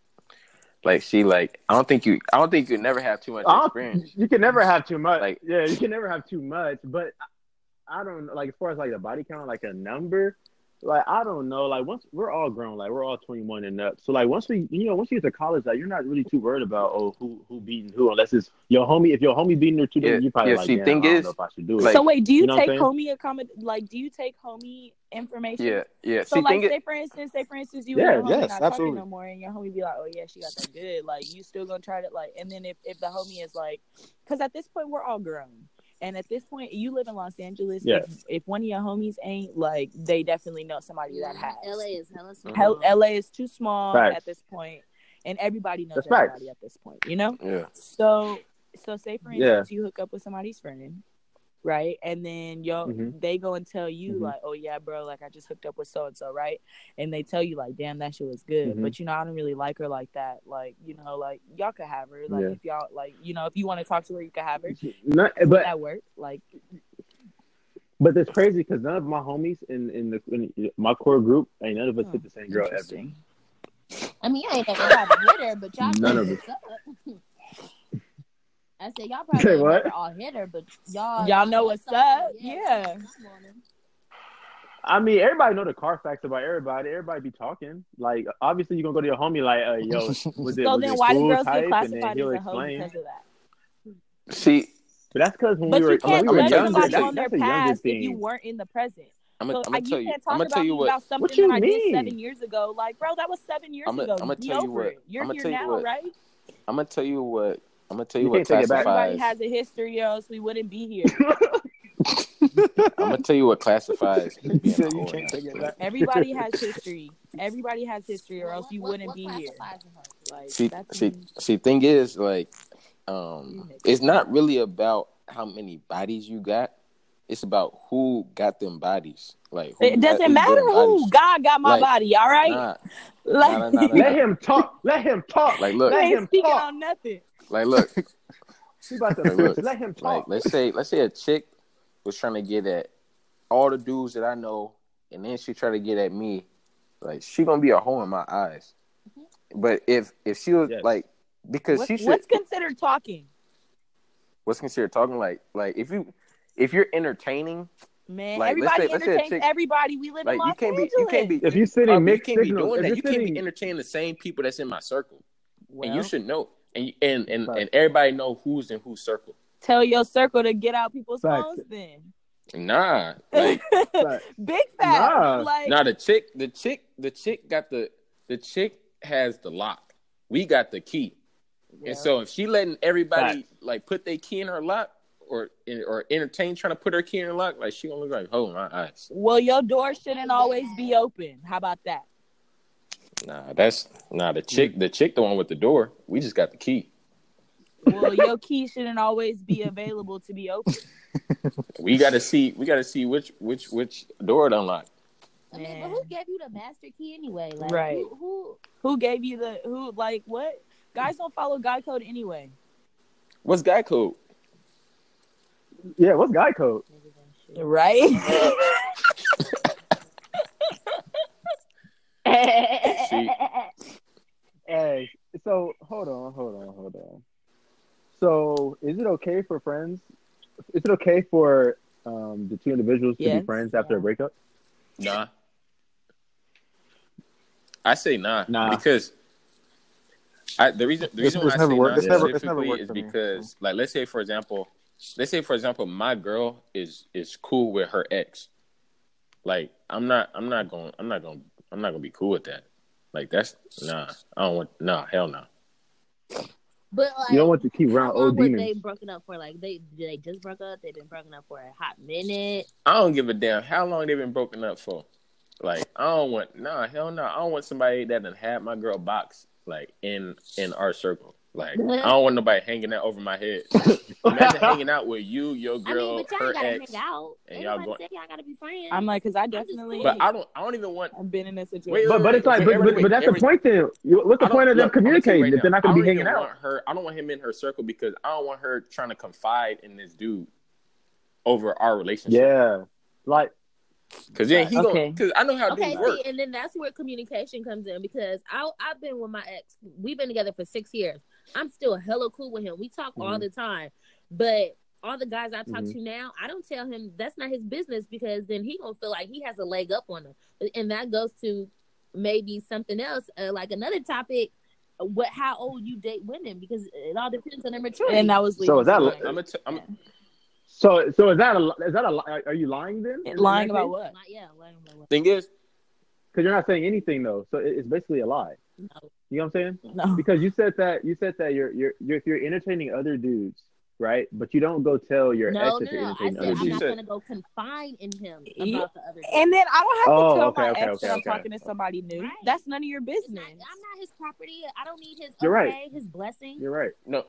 Like, she, like, I don't think you, I don't think you never have too much I don't- experience. You can never have too much. Like- yeah, you can never have too much. But I, I don't like as far as like the body count, like a number. Like I don't know. Like once we're all grown, like we're all twenty-one and up. So like once we, you know, once you get to college, like you're not really too worried about oh who who beating who, unless it's your homie. If your homie beating her too, Yeah, then you probably yeah, like, see, damn, thing I don't is, know if I should do it. like- so wait, do you, you know what take I'm homie accommod like? Do you take homie information? Yeah, yeah. So See, like, thing say is, for instance, say for instance, you Yeah, and your homie yes, not absolutely. talking no more, and your homie be like, "Oh yeah, she got that good." Like, you still gonna try to like, and then if if the homie is like, because at this point we're all grown, and at this point you live in Los Angeles. Yeah. If, if one of your homies ain't like, they definitely know somebody that has. L A is hella small. Hell, L A is too small Facts. at this point, and everybody knows That's facts. everybody at this point. You know. yeah, So, so say for Yeah. instance, you hook up with somebody's friend, right? And then yo, Mhm. they go and tell you Mhm. like, "Oh yeah, bro, like I just hooked up with so and so," right? And they tell you like, "Damn, that shit was good," Mhm. but you know, I don't really like her like that. Like, you know, like y'all could have her. Like Yeah. if y'all like, you know, if you want to talk to her, you could have her. Not, Would but that work? Like, but it's crazy because none of my homies in in the in my core group, ain't none of us Hmm, hit the same girl ever. interesting. I mean, I ain't never tried to hit her, but y'all None probably of what's up. I said y'all Say probably ain't what? never all hit her, but y'all Y'all know what's up, something. yeah. something on her. I mean, everybody know the car facts about everybody. Everybody be talking. Like, obviously, you're gonna go to your homie like, uh, yo, was it, So was then, it why do cool girls type? get And classified then as he'll a hoe explain. because of that? see, But that's because when But we were, you can't when we were judge I'm younger, somebody that, on their that's a younger past if you thing. weren't in the present. I'm So gonna, I'm I, gonna you tell you, can't I'm talk gonna about tell me you what, about something What you that I did mean? seven years ago. Like, bro, that was seven years I'ma- ago. I'ma Be tell you over what- it. You're I'ma here tell you now, what- right? I'm gonna tell you what, I'm gonna tell you, You what can't take it back. classifies. Everybody has a history, or else we wouldn't be here. I'm gonna tell you what classifies as You being a said you hoe. can't or take it not. back. Everybody has history. Everybody has history, or Well, else what- you what- wouldn't what be here. classifies a hoe? Like, See, that's see, see. Thing is, like, um, You it's not really about how many bodies you got. It's about who got them bodies. Like, who it got doesn't these matter good who. bodies. God got my Like, body. All right. Nah, like, nah, nah, nah, Let nah. him talk. Let him talk. Like, look, you Let ain't him speaking talk. on nothing. like, look, He about to like, look. Let him Like, talk. let's say, let's say a chick was trying to get at all the dudes that I know, and then she tried to get at me. Like, she gonna be a hoe in my eyes. But if if she was Yes. like, because What- she should, what's considered talking? what's considered talking, like like if you if you're entertaining, Man, Like, let's everybody say- let's say a entertains chick- everybody. We live like in Los you can't Angeles. be you can't be If you sending Harvey, you mixed can't be signals, doing if that. you're You can't be sending- entertaining the same people that's in my circle, Well, and you should know, and you- and and, Facts. and everybody know who's in whose circle. tell your circle to get out people's Facts. phones then. Nah, like Facts. Big facts. Nah. Like, nah. The chick, the chick, the chick got the the chick has the lock. We got the key, well, and so if she letting everybody Facts. like put their key in her lock, or or entertain trying to put her key in her lock, like she gonna look like, oh my eyes. well, your door shouldn't always be open. How about that? Nah, that's nah. The chick, the chick, the one with the door. We just got the key. Well, your key shouldn't always be available to be open. We gotta see. We gotta see which which which door it unlocked. I mean, but Man. who gave you the master key anyway? Like, Right. Who, who? Who gave you the who? Like what? Guys don't follow guy code anyway. What's guy code? Yeah, what's guy code? Right. See, Hey, so hold on, hold on, hold on. So, is it okay for friends? Is it okay for um, the two individuals to Yes. be friends after Yeah. a breakup? nah. I say nah, Nah. because I the reason the It's- reason why it's I never say worked- nah it's never- it's specifically never worked is for me, because, like, let's say for example, let's say for example, my girl is is cool with her ex. Like, I'm not, I'm not going, I'm not going, I'm not going to be cool with that. Like, that's nah. I don't want, nah, hell no. But like, You don't want to keep how around long old were demons. they broken up for? Like, they did they just broke up? They've been broken up for a hot minute. I don't give a damn how long they've been broken up for. Like, I don't want, nah, hell no. I don't want somebody that done had my girl box, like, in in our circle. Like, I don't want nobody hanging out over my head. Imagine hanging out with you, your I girl, mean, but y'all her ain't gotta ex. hang out. and Ain't y'all nobody going- said y'all gotta be friends. I'm like, because I just definitely. But I don't, I don't even want. I've been in a situation. Wait, But but it's like, Wait, but, every- but, but that's every- the point then. You- What's the I don't- point of them look, I'm gonna tell you communicating right if they're now, not going I to don't be hanging even out? want her. I don't want him in her circle because I don't want her trying to confide in this dude over our relationship. Yeah, like Because then he Okay. going because I know how Okay, dudes work. see, and then that's where communication comes in because I I've been with my ex. We've been together for six years. I'm still hella cool with him. We talk all Mhm. the time, but all the guys I talk Mhm. to now, I don't tell him that's not his business because then he gonna feel like he has a leg up on them, and that goes to maybe something else, uh, like another topic. What? How old you date women? Because it all depends on their maturity. And that was So leading is that to li- my- I'm a t- I'm a- so. So is that a is that a li- are you lying then? In- in lying that about case? what? Like, yeah, like, like, like, thing is, Because you're not saying anything though, so it- it's basically a lie. no. You know what I'm saying? No. Because you said that you said that you're you're, you're if you're entertaining other dudes, right? But you don't go tell your No, ex no, that you're no. I entertaining said other I'm She dudes. not said- gonna go confine in him Yeah. about the other. And then I don't have to Oh, tell okay, my okay, ex okay, that I'm okay. talking to somebody new. Right. That's none of your It's business. not, I'm not his property. I don't need his You're okay, right. his blessing. You're right. no.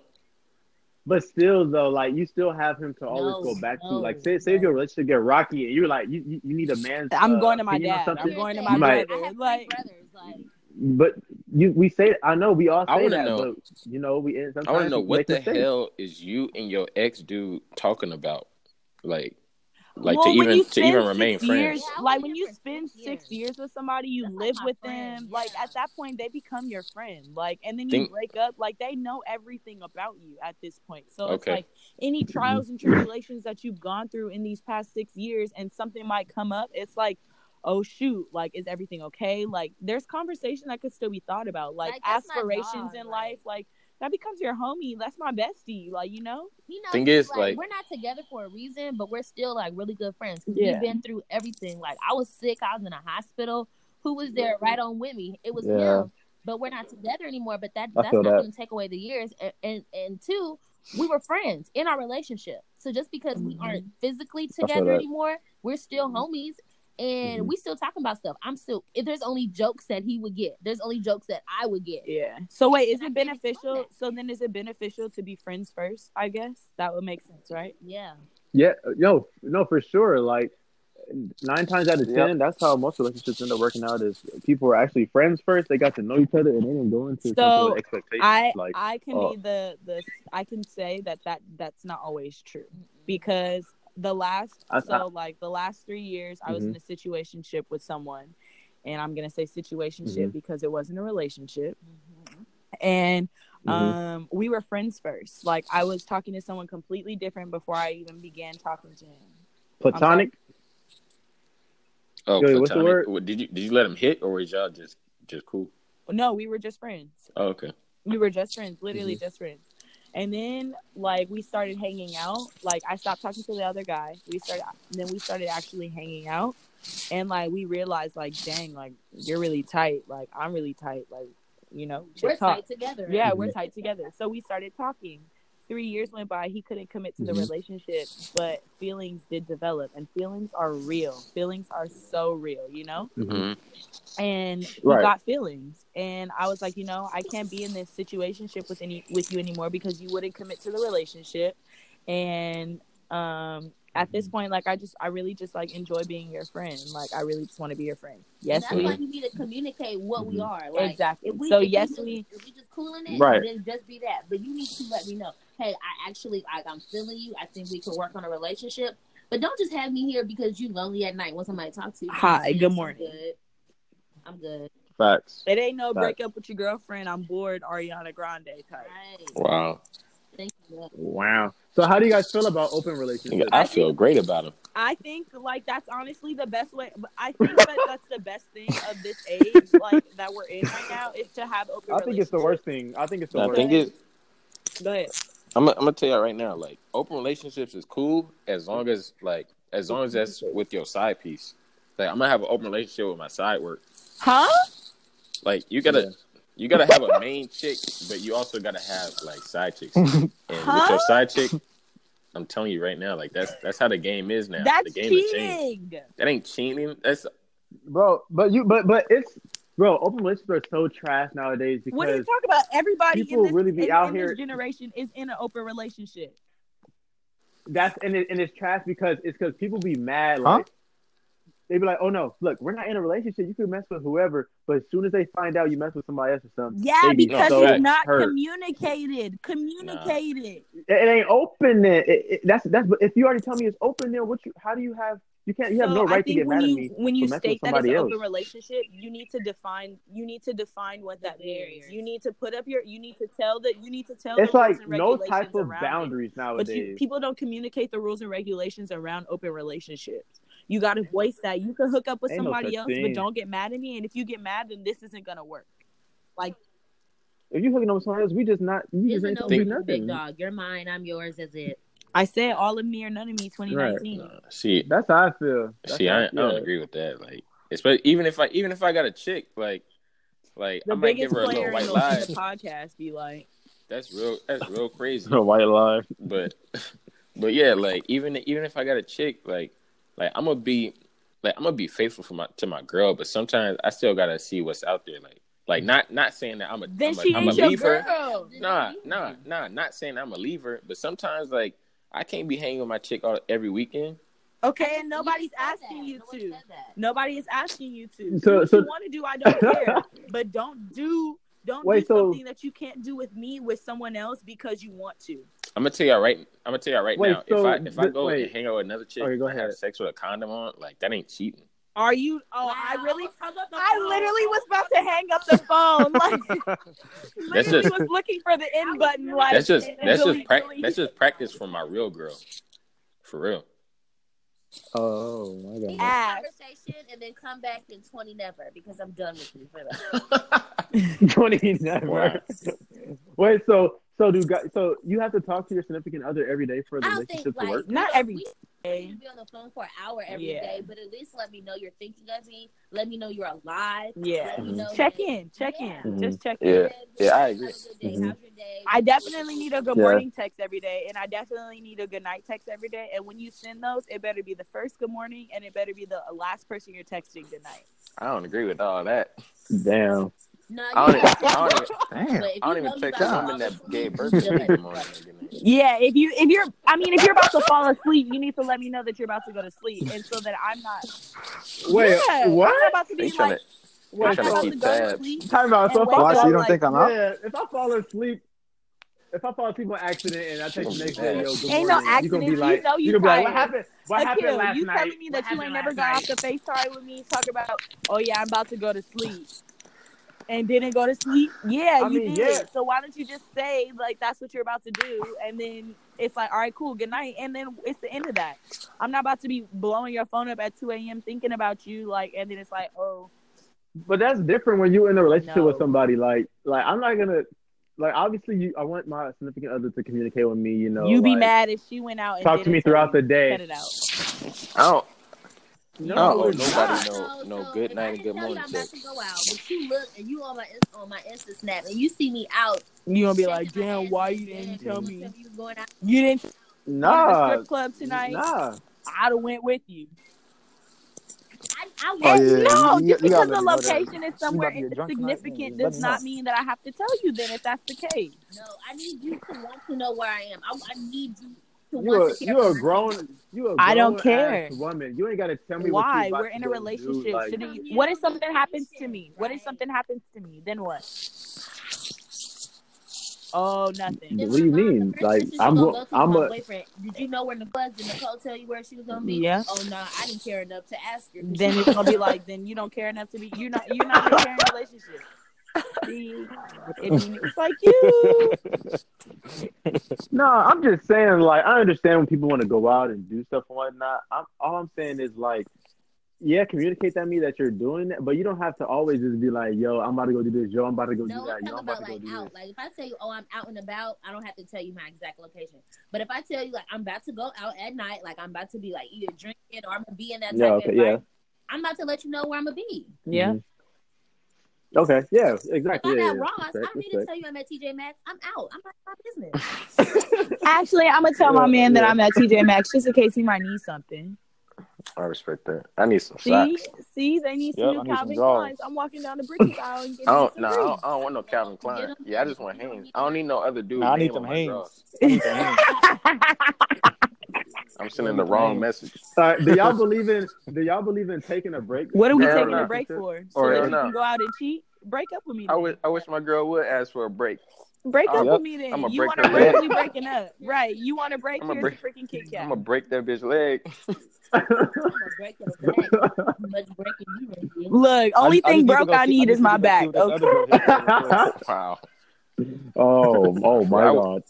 But still, though, like you still have him to always No, go back to. no, Like, say, say if no. your relationship get rocky and you're like, you you, you need a man's. I'm uh, going to my opinion on dad. I'm something. going to Seriously, my You might- brother. I have Like, three brothers. Like, But you, we say, I know we all I say wanna that, know- but you know, we sometimes I want to know we what make the mistakes. hell is you and your ex dude talking about, like, like well, to when even you to spend even six remain years, friends. Yeah, I like was when here you for spend six six years. years with somebody, you That's like live my with friend, them. Like yeah. at that point, they become your friend. Like, and then you Think- break up. Like they know everything about you at this point. So it's Okay. like any trials and tribulations that you've gone through in these past six years, and something might come up. It's like, oh shoot, like is everything okay? Like there's conversation that could still be thought about. Like, Like, that's my aspirations dog, in like- life. Like that becomes your homie. That's my bestie. Like you know. you know, Thing is, like, like- we're not together for a reason, but we're still like really good friends. 'Cause Yeah. We've been through everything. Like I was sick. I was in a hospital. Who was there right on with me? It was Yeah. him. But we're not together anymore. But that I that's feel not that. going to take away the years. And, and and two, we were friends in our relationship. So just because we aren't physically feel together that. anymore, we're still homies. And Mhm. we still talking about stuff. I'm still. If there's only jokes that he would get. There's only jokes that I would get. Yeah. So wait, is I it can't explain beneficial? that. So then, is it beneficial to be friends first? I guess that would make sense, right? Yeah. Yeah, no, no, for sure. Like nine times out of Yep. ten, that's how most relationships end up working out. Is people are actually friends first. They got to know each other, and they didn't go into So, something with expectations. I like, I can oh. be the the I can say that that that's not always true because the last I- so like the last three years I was Mhm. in a situationship with someone, and I'm gonna say situationship Mhm. because it wasn't a relationship, and Mhm. um we were friends first. Like I was talking to someone completely different before I even began talking to him. platonic. Oh, Yo, what's the platonic. word? What, did you did you let him hit or was y'all just just cool? No, we were just friends. Oh, okay. We were just friends, literally Mm-hmm. just friends. And then like we started hanging out. Like I stopped talking to the other guy. We started then we started actually hanging out. And like we realized like dang, like you're really tight. Like I'm really tight. Like, you know, we should We're talk. tight together. Yeah, Mhm. we're tight together. So we started talking. three years went by. He couldn't commit to the Mhm. relationship, but feelings did develop, and feelings are real. Feelings are so real, you know. Mhm. And he Right. got feelings, and I was like, you know, I can't be in this situationship with any with you anymore because you wouldn't commit to the relationship. And um, at this point, like I just, I really just like enjoy being your friend. Like I really just want to be your friend. And Yes, that's we why you need to communicate what we Mhm. are. Like, exactly. If we, So if yes, we, just, we if we just cooling it, Right. then just be that. But you need to let me know. Hey, I actually, like, I'm feeling you. I think we could work on a relationship. But don't just have me here because you lonely at night when somebody talks to you. Hi, Nonsense. good morning. I'm good. I'm good. Facts. It ain't no Facts. break up with your girlfriend. I'm bored, Ariana Grande type. Right. Wow. Thank you. Wow. So how do you guys feel about open relationships? I I feel think- great about him. I think like that's honestly the best way. I think that that's the best thing of this age, like that we're in right now, is to have open. I think it's the worst thing. I think it's the I worst. think thing. it's. Go ahead. I'm. I'm gonna tell you right now. Like, open relationships is cool as long as like as long as that's with your side piece. Like, I'm gonna have an open relationship with my side work. Huh? Like, you gotta. Yeah. You gotta have a main chick, but you also gotta have like side chicks. And Huh? with your side chick, I'm telling you right now, like that's that's how the game is now. That's the game has changed. cheating. That ain't cheating. That's Bro, but you but but it's bro, open relationships are so trash nowadays because What are you talking about? Everybody people in this, really be in, out in here- this generation is in an open relationship. that's and it, and it's trash because it's because people be mad Huh? like they be like, oh no, look, we're not in a relationship. You can mess with whoever, but as soon as they find out you mess with somebody else or something, Yeah, they be because so it's not hurt. communicated. Communicated. It, it ain't open. Then it, it, that's that's. But if you already tell me it's open, then what you? How do you have? You can't. You have So no I right to think get when mad you at me. when you for messing state with that it's somebody an else. open relationship, you need to define you need to define what The that means. barriers. You need to put up your you need to tell that you need to tell It's the rules like and no regulations type of around it. boundaries But nowadays. you, people don't communicate the rules and regulations around open relationships. You got to voice that. You can hook up with Ain't no somebody such else, thing. but don't get mad at me. And if you get mad, then this isn't gonna work. Like If you hooking up with somebody else, we just not. You There's just a ain't no gonna do big big nothing. dog. You're mine. I'm yours. That's it. I said, all of me or none of me, twenty nineteen. uh, see. That's how I feel. That's See, how, I, I don't yeah. agree with that. Like, especially even if I even if I got a chick, like, like The I might give biggest her a little player in white the, lie. in the podcast be like, That's real. That's real crazy. A white lie. But, but yeah, like even even if I got a chick, like, like I'm gonna be, like I'm gonna be faithful for my to my girl. But sometimes I still gotta see what's out there. Like, like not not saying that I'm a then I'm a, she I'm a ain't your leaver. girl. Nah, nah, nah. Not saying I'm a leaver, but sometimes like I can't be hanging with my chick all, every weekend. Okay, I and just- nobody's you said asking that. you Nobody to. said that. Nobody is asking you to. So- do what so- you want to do. I don't care. But don't do don't Wait, do so- something that you can't do with me with someone else because you want to. I'm gonna tell y'all right. I'm gonna tell y'all right Wait, now. so if I if I th- go wait. and hang out with another chick Okay, go and have ahead. sex with a condom on, like that ain't cheating. Are you? Oh, Wow, I really. almost hung up the I phone. literally was about to hang up the phone. Like, That's literally just- was looking for the end button. Like, That's just that's just delete, prac- delete. that's just practice from my real girl, for real. Oh my Leave god. this Ass. conversation and then come back in twenty never because I'm done with you for that. Twenty never. Wow. Wait, so so do guys? So you have to talk to your significant other every day for the I don't relationship think to like work? Not we- every we day. You be on the phone for an hour every day, Yeah. but at least let me know you're thinking of me. Let me know you're alive. Yeah. Let me know Check that- in. Check Yeah. in. Mhm. Just check in. Yeah. Yeah, I Have agree. a good day. Mhm. How's your day? I definitely need a good Yeah. morning text every day, and I definitely need a good night text every day. And when you send those, it better be the first good morning, and it better be the last person you're texting good night. I don't agree with all that. Damn. No, I you don't, gotta even, I don't, even, Damn. but if I don't you know even you text about a to woman fall that asleep, gave birth you to me in should. the morning. Yeah, if you if you're, I mean, if you're about to fall asleep, you need to let me know that you're about to go to sleep, and so that I'm not. Wait, yeah, what? I'm not about to They be trying like, to Wait, I'm trying not to about keep to go to tabs. sleep. Time out. So And if I wake Why? up So you don't like- think I'm out? yeah, if I fall asleep, if I fall asleep on accident and I text the next day, yo, good Ain't no morning, you gonna be accidents. like, You know you gonna be like, what tired. happened? What happened Akil, last you night? telling me What that you happened ain't never last got night? off the FaceTime with me, talk about, oh yeah, I'm about to go to sleep, and didn't go to sleep? Yeah, I you mean, did. yeah. So why don't you just say like that's what you're about to do, and then it's like, all right, cool, good night, and then it's the end of that. I'm not about to be blowing your phone up at two a.m. thinking about you, like, and then it's like, oh, But that's different when you're in a relationship No. with somebody. Like, like I'm not gonna, like, obviously, you. I want my significant other to communicate with me. You know, you be like, mad if she went out and talk to didn't me tell throughout you. the day. Cut it out. I don't. You I don't owe it's nobody not. no So, no so good if night I and didn't good tell you morning I'm about text. to go out, but you look and you on my Inst- on my Insta snap and you see me out you gonna be shaking like, my damn, ass why in you the bed, didn't and tell you me? tell me you was going out. You didn't go to the Nah, strip club tonight. nah. I'd have went with you. I, I Oh And yeah, went. no, you, you, just you because gotta the let me know that. location is You somewhere about to get drunk tonight? Yeah, significant let does me not know. mean that I have to tell you then if that's the case. No, I need you to want to know where I am. I, I need you to You want a to care you a about my grown you a I don't grown care. ass woman. You ain't gotta tell me what you Why? about We're to in a go do. relationship. Like, Shouldn't you? What if something happens to me? What if something happens to me? Then what? Oh, nothing. Then what do my you mom, the mean? first Like, person she I'm gonna go go to is I'm my a boyfriend. Did you know where Nicole was? Did Nicole tell you where she was gonna be? Yeah. Oh no, I didn't care enough to ask her. 'cause Then she- it's gonna be like, then you don't care enough to be. You're not. You're not in a caring relationship. See, it be niggas like you. no. I'm just saying. Like, I understand when people want to go out and do stuff and whatnot. I'm all I'm saying is like, yeah, communicate that to me that you're doing it, but you don't have to always just be like, yo, I'm about to go do this. Yo, I'm about to go do No, that. I'm Yo, talking I'm about about to go like do out. this. Like if I tell you, oh, I'm out and about, I don't have to tell you my exact location. But if I tell you like I'm about to go out at night, like I'm about to be like either drinking or I'm gonna be in that type Yeah. of Okay. Yeah. environment, I'm about to let you know where I'm gonna be. Yeah. Mhm. Okay. Yeah. If Exactly. I'm Yeah. at yeah. Ross, I Respect, don't need to respect. tell you I'm at T J Maxx. I'm out. I'm not my business. Actually, I'm gonna tell my Yeah, man that yeah. I'm at T J Maxx just in case he might need something. I respect that. I need some See, socks. see, they need some Yep, new I need some Calvin drawers. Kleins. I'm walking down the Bricky's aisle and I getting me don't some no, I briefs. don't, I don't want no Calvin Get Klein. them Yeah, I just things. want You don't Hanes. need I don't them. need no other dude Nah, I need name them on my Hanes. drawers. I need them Hanes. I'm Yeah, I sending the need them wrong Hanes. message. All right. Do y'all believe in? Do y'all believe in taking a break? What are we Hell taking no. a break for? So Or that Hell you no. can go out and cheat? Break up with me I then. wish I wish my girl would ask for a break. Break I'll, up Yep. with me then. I'ma You break want her to break? leg. We breaking up. Right. You want to break? I'ma Here's break the freaking Kit I'm Kat. gonna break that bitch leg. I'm gonna break your back. That's too much breaking you gonna do. Look, I only just, I thing just need to broke go I see. I need just is need my to go see back. what this other Okay. girl hit for real quick. Wow. oh. Oh my I, God.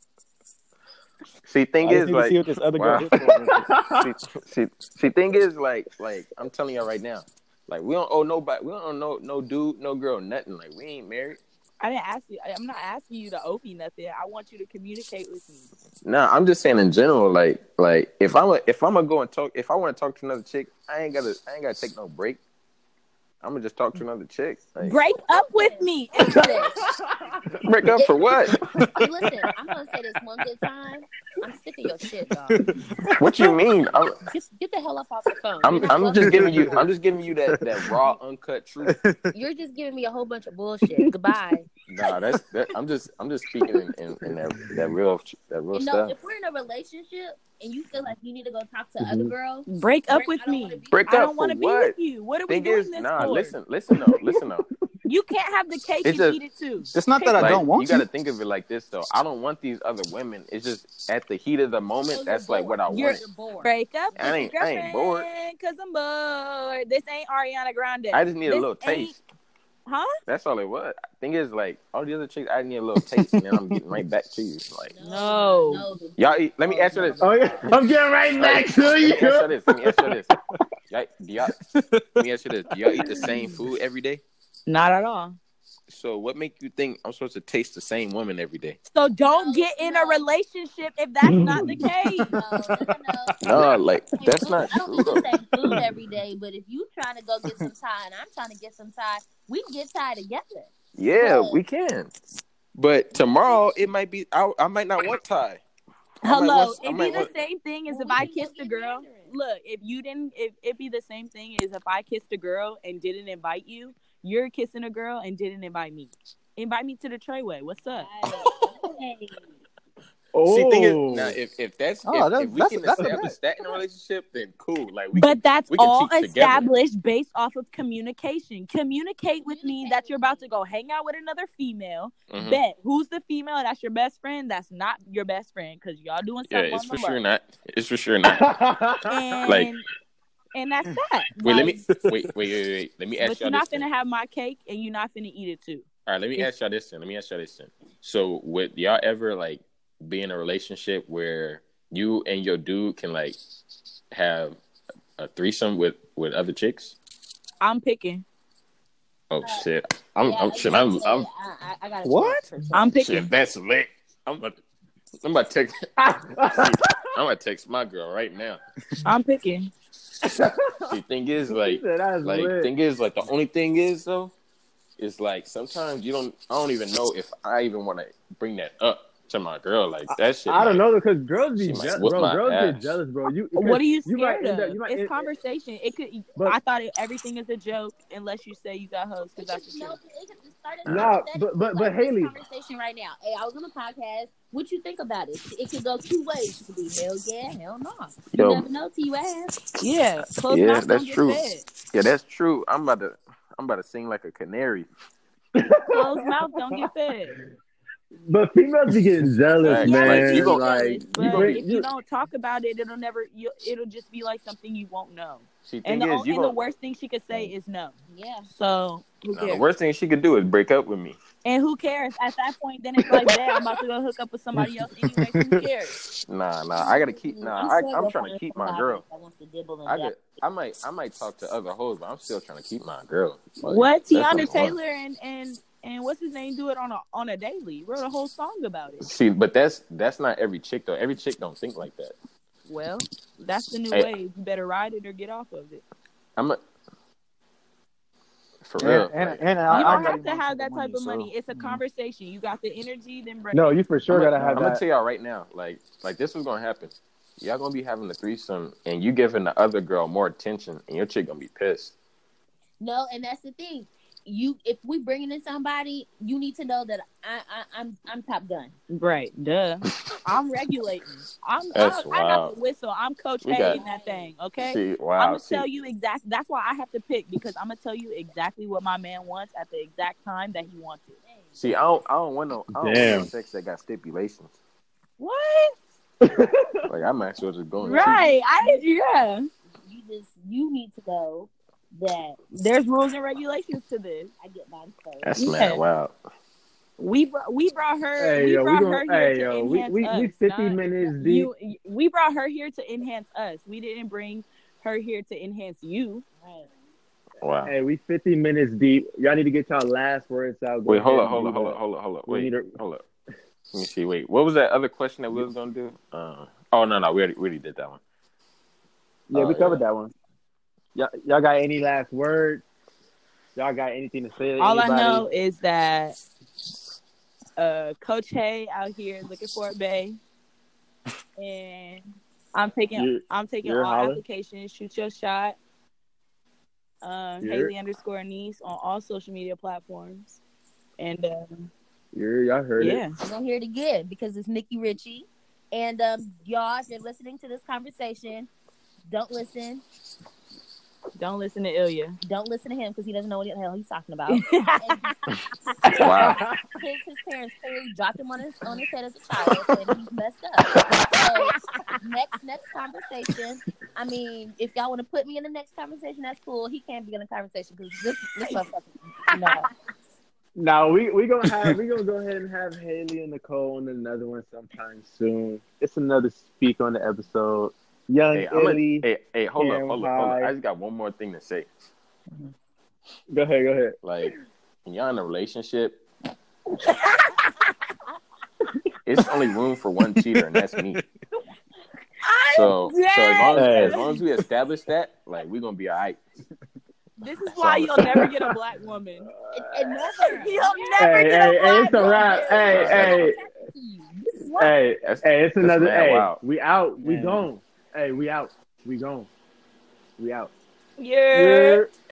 see, thing I just is need to like, see what this other girl wow. hit for real quick. see, see, see, thing is like, like I'm telling you right now, like we don't owe nobody, we don't owe no, no dude, no girl, nothing. Like we ain't married. I didn't ask you. I'm not asking you to owe me nothing. I want you to communicate with me. Nah, I'm just saying in general, like, like if I'm a, if I'm gonna go and talk, if I want to talk to another chick, I ain't gotta, I ain't gotta take no break. I'm gonna just talk to another chick. Like, Break up with me. Answer this. break up for what? Hey, listen, I'm gonna say this one good time. I'm sick of your shit, dog. What you mean? I'm, Get, get the hell up off the phone. I'm, You're not I'm welcome just giving you, anymore. I'm just giving you that, that raw, uncut truth. You're just giving me a whole bunch of bullshit. Goodbye. Nah, that's that. I'm just, I'm just speaking in, in, in that, that real, that real You know, stuff. if we're in a relationship and you feel like you need to go talk to Mhm. other girls, Break up break- with I don't wanna me. be- Break I up don't want to for be what? with you. What are we Thing doing is, this nah, for? listen, listen though, listen though. You can't have the cake It's and just- eat it too. It's not that I Like, don't want you got to to. think of it like this though. I don't want these other women. It's just at the heat of the So moment. you're That's like what I bored. You're wanted. bored. Break up I with ain't- your I ain't bored. girlfriend because I'm bored. This ain't Ariana Grande. I just need a This little ain't- taste. Huh? That's all it was. Thing is, like all the other chicks, I need a little taste, and then I'm getting right back to you. Like No. no. y'all, eat, let me ask you this. Oh yeah. I'm getting right back to Let me ask you you. this. Let me ask you this. Y'all, do y'all, let me ask you this. Do y'all eat the same food every day? Not at all. So what make you think I'm supposed to taste the same woman every day? So don't No, get in no. a relationship if that's not the case. No, no, no, no. No, like Same that's food. not I don't true eat though. the same food every day, but if you trying to go get some Thai and I'm trying to get some Thai, we can get Thai together. Yeah, But- we can. But tomorrow it might be. I, I might not want Thai. I might Hello, want- I it'd might be the want- same thing as Well, if we I can go kissed a get girl. Mandarin. Look, if you didn't, if it'd be the same thing as if I kissed a girl and didn't invite you. You're kissing a girl and didn't invite me. Invite me to the Treyway. What's up? Hey. Oh. See, thing is, now if, if that's Oh, if, that's- if we that's- can that's a establish bet. that in a relationship, then cool. Like we But can, that's we can all cheat together. established based off of communication. Communicate with me Communicate that you're with about me. to go hang out with another female. Mhm. Bet who's the female? That's your best friend. That's not your best friend because y'all doing Yeah, stuff it's on for the sure low. not. It's for sure not. And Like- and that's that. Wait, let Like, me wait, wait, wait, wait. Let me ask but you're y'all not this. finna Thing. have my cake and you're not finna eat it too. All right, let me It's- ask y'all this then. Let me ask y'all this then. So, would y'all ever like be in a relationship where you and your dude can like have a threesome with with other chicks? I'm picking. Oh shit! I'm, Yeah, I'm I shit. was I'm, gonna say, I'm I, I, I gotta What? feel it for sure. I'm picking. shit. That's lit. I'm about to, I'm about to text. I'm gonna text my girl right now. I'm picking. The thing is, like, He said that's like lit. thing is, like, the only thing is though, is like sometimes you don't. I don't even know if I even want to bring that up to my girl. Like that shit. I don't might- know because girls be She might jealous, whoop bro. my Girls ass. get jealous, bro. You What are you you might scared end up- of? you might It's end- conversation. It could. But- I thought it, everything is a joke unless you say you got hoes, because that's the No, truth. it could just start as Nah, hypothetical, but- but- but like this Haley- conversation right now. Hey, I was on a podcast. What you think about it? It could go two ways. It could be hell yeah, hell no. You Yo. never know till you ask. Yeah, close Yeah, mouth that's don't get true. fed. Yeah, that's true. I'm about to. I'm about to sing like a canary. Closed mouth don't get fed. But females be getting jealous, Facts. man. Like, Like, you gon- jealous, but you gonna be- if you don't talk about it, it'll never. You, it'll just be like something you won't know. See, And thing the, is, o- you and the gonna, worst thing she could say is no. Yeah. So who no, the cares? worst thing she could do is break up with me. And who cares? At that point, then it's like, damn, I'm about to go hook up with somebody else anyway. So who cares? Nah, nah. I gotta keep. Nah, I'm I, sure I'm they'll trying find to keep somebody my girl. that wants to dibble and I dab. could. I might. I might talk to other hoes, but I'm still trying to keep my girl. Like, What that's Tiana number one. Taylor and and and what's his name do it on a on a daily? Wrote a whole song about it. See, but that's that's not every chick though. Every chick don't think like that. Well, that's the new Hey. wave. You better ride it or get off of it. I'm a. For And, real. and, like, and You I, I don't got have to even have that money, type of so, money. It's a mm. conversation. You got the energy, then bring no, it. you for sure I'm gotta gonna, have I'm gonna that. tell y'all right now, like, like this was gonna happen. Y'all gonna be having a threesome, and you giving the other girl more attention, and your chick gonna be pissed. No, and that's the thing. You, if we bringing in somebody, you need to know that I, I, I'm, I'm Top Gun. Right, duh. I'm regulating. I'm. That's I, I got wild. the whistle. I'm Coach We A got- in that thing. Okay. See, I'm wow. gonna See, tell you exactly. That's why I have to pick, because I'm gonna tell you exactly what my man wants at the exact time that he wants it. see, I don't, I don't want no, I don't want Damn. no sex that got stipulations. What? Like, I might as well just go and Right. I yeah. You just, you need to know that There's rules and regulations to this. I get mine first. That's Yeah. mad wild. We brought we brought her. Hey we yo, we brought gonna, her here hey to yo, we enhance we, us. we fifty not- minutes deep. You, we brought her here to enhance us. We didn't bring her here to enhance you. Right. Wow. Hey, we fifty minutes deep. Y'all need to get y'all last words out. Go Wait, hold ahead up, hold and up, do hold up, that. hold up, hold up. We Wait, need to- hold up. Let me see. Wait, what was that other question that we was gonna do? Uh, oh no, no, we already, we already did that one. Yeah, we Oh, covered yeah. that one. Y'all, y'all got any last words? Y'all got anything to say? To All anybody? I know is that uh, Coach Hay out here looking for a bae, and I'm taking You're- I'm taking you're all holler. applications. Shoot your shot. Um, You're- Haley underscore niece on all social media platforms, and um, You're, y'all heard yeah, it. You're gonna hear it again because it's Nikki Ritchie. And um, y'all, if you're listening to this conversation, don't listen. don't listen to Ilya. Don't listen to him because he doesn't know what the hell he's talking about. Wow. his, his parents clearly dropped him on his on his head as a child, and he's messed up. So next next conversation. I mean, if y'all want to put me in the next conversation, that's cool. He can't be in the conversation because this this motherfucker. No. Now we we gonna have we gonna go ahead and have Haley and Nicole on another one sometime soon. It's another speak on the episode. Young Hey, I'm a, Illy. hey, hey, hold up, Cam hold up, hold up. High. I just got one more thing to say. Go ahead, go ahead. Like, when y'all in a relationship, it's only room for one cheater, and that's me. So, so as long as, dead. as long as we establish that, like, we're gonna be all right. This is why you'll never get a black woman. It, it never. You'll never Hey, get hey, a hey, black it's a woman. wrap. Hey, hey, This is why. hey, That's, hey, it's that's another. mad Hey, wild. we out. We Man. gone. Hey, we out. We gone. We out. Yeah. Yeah.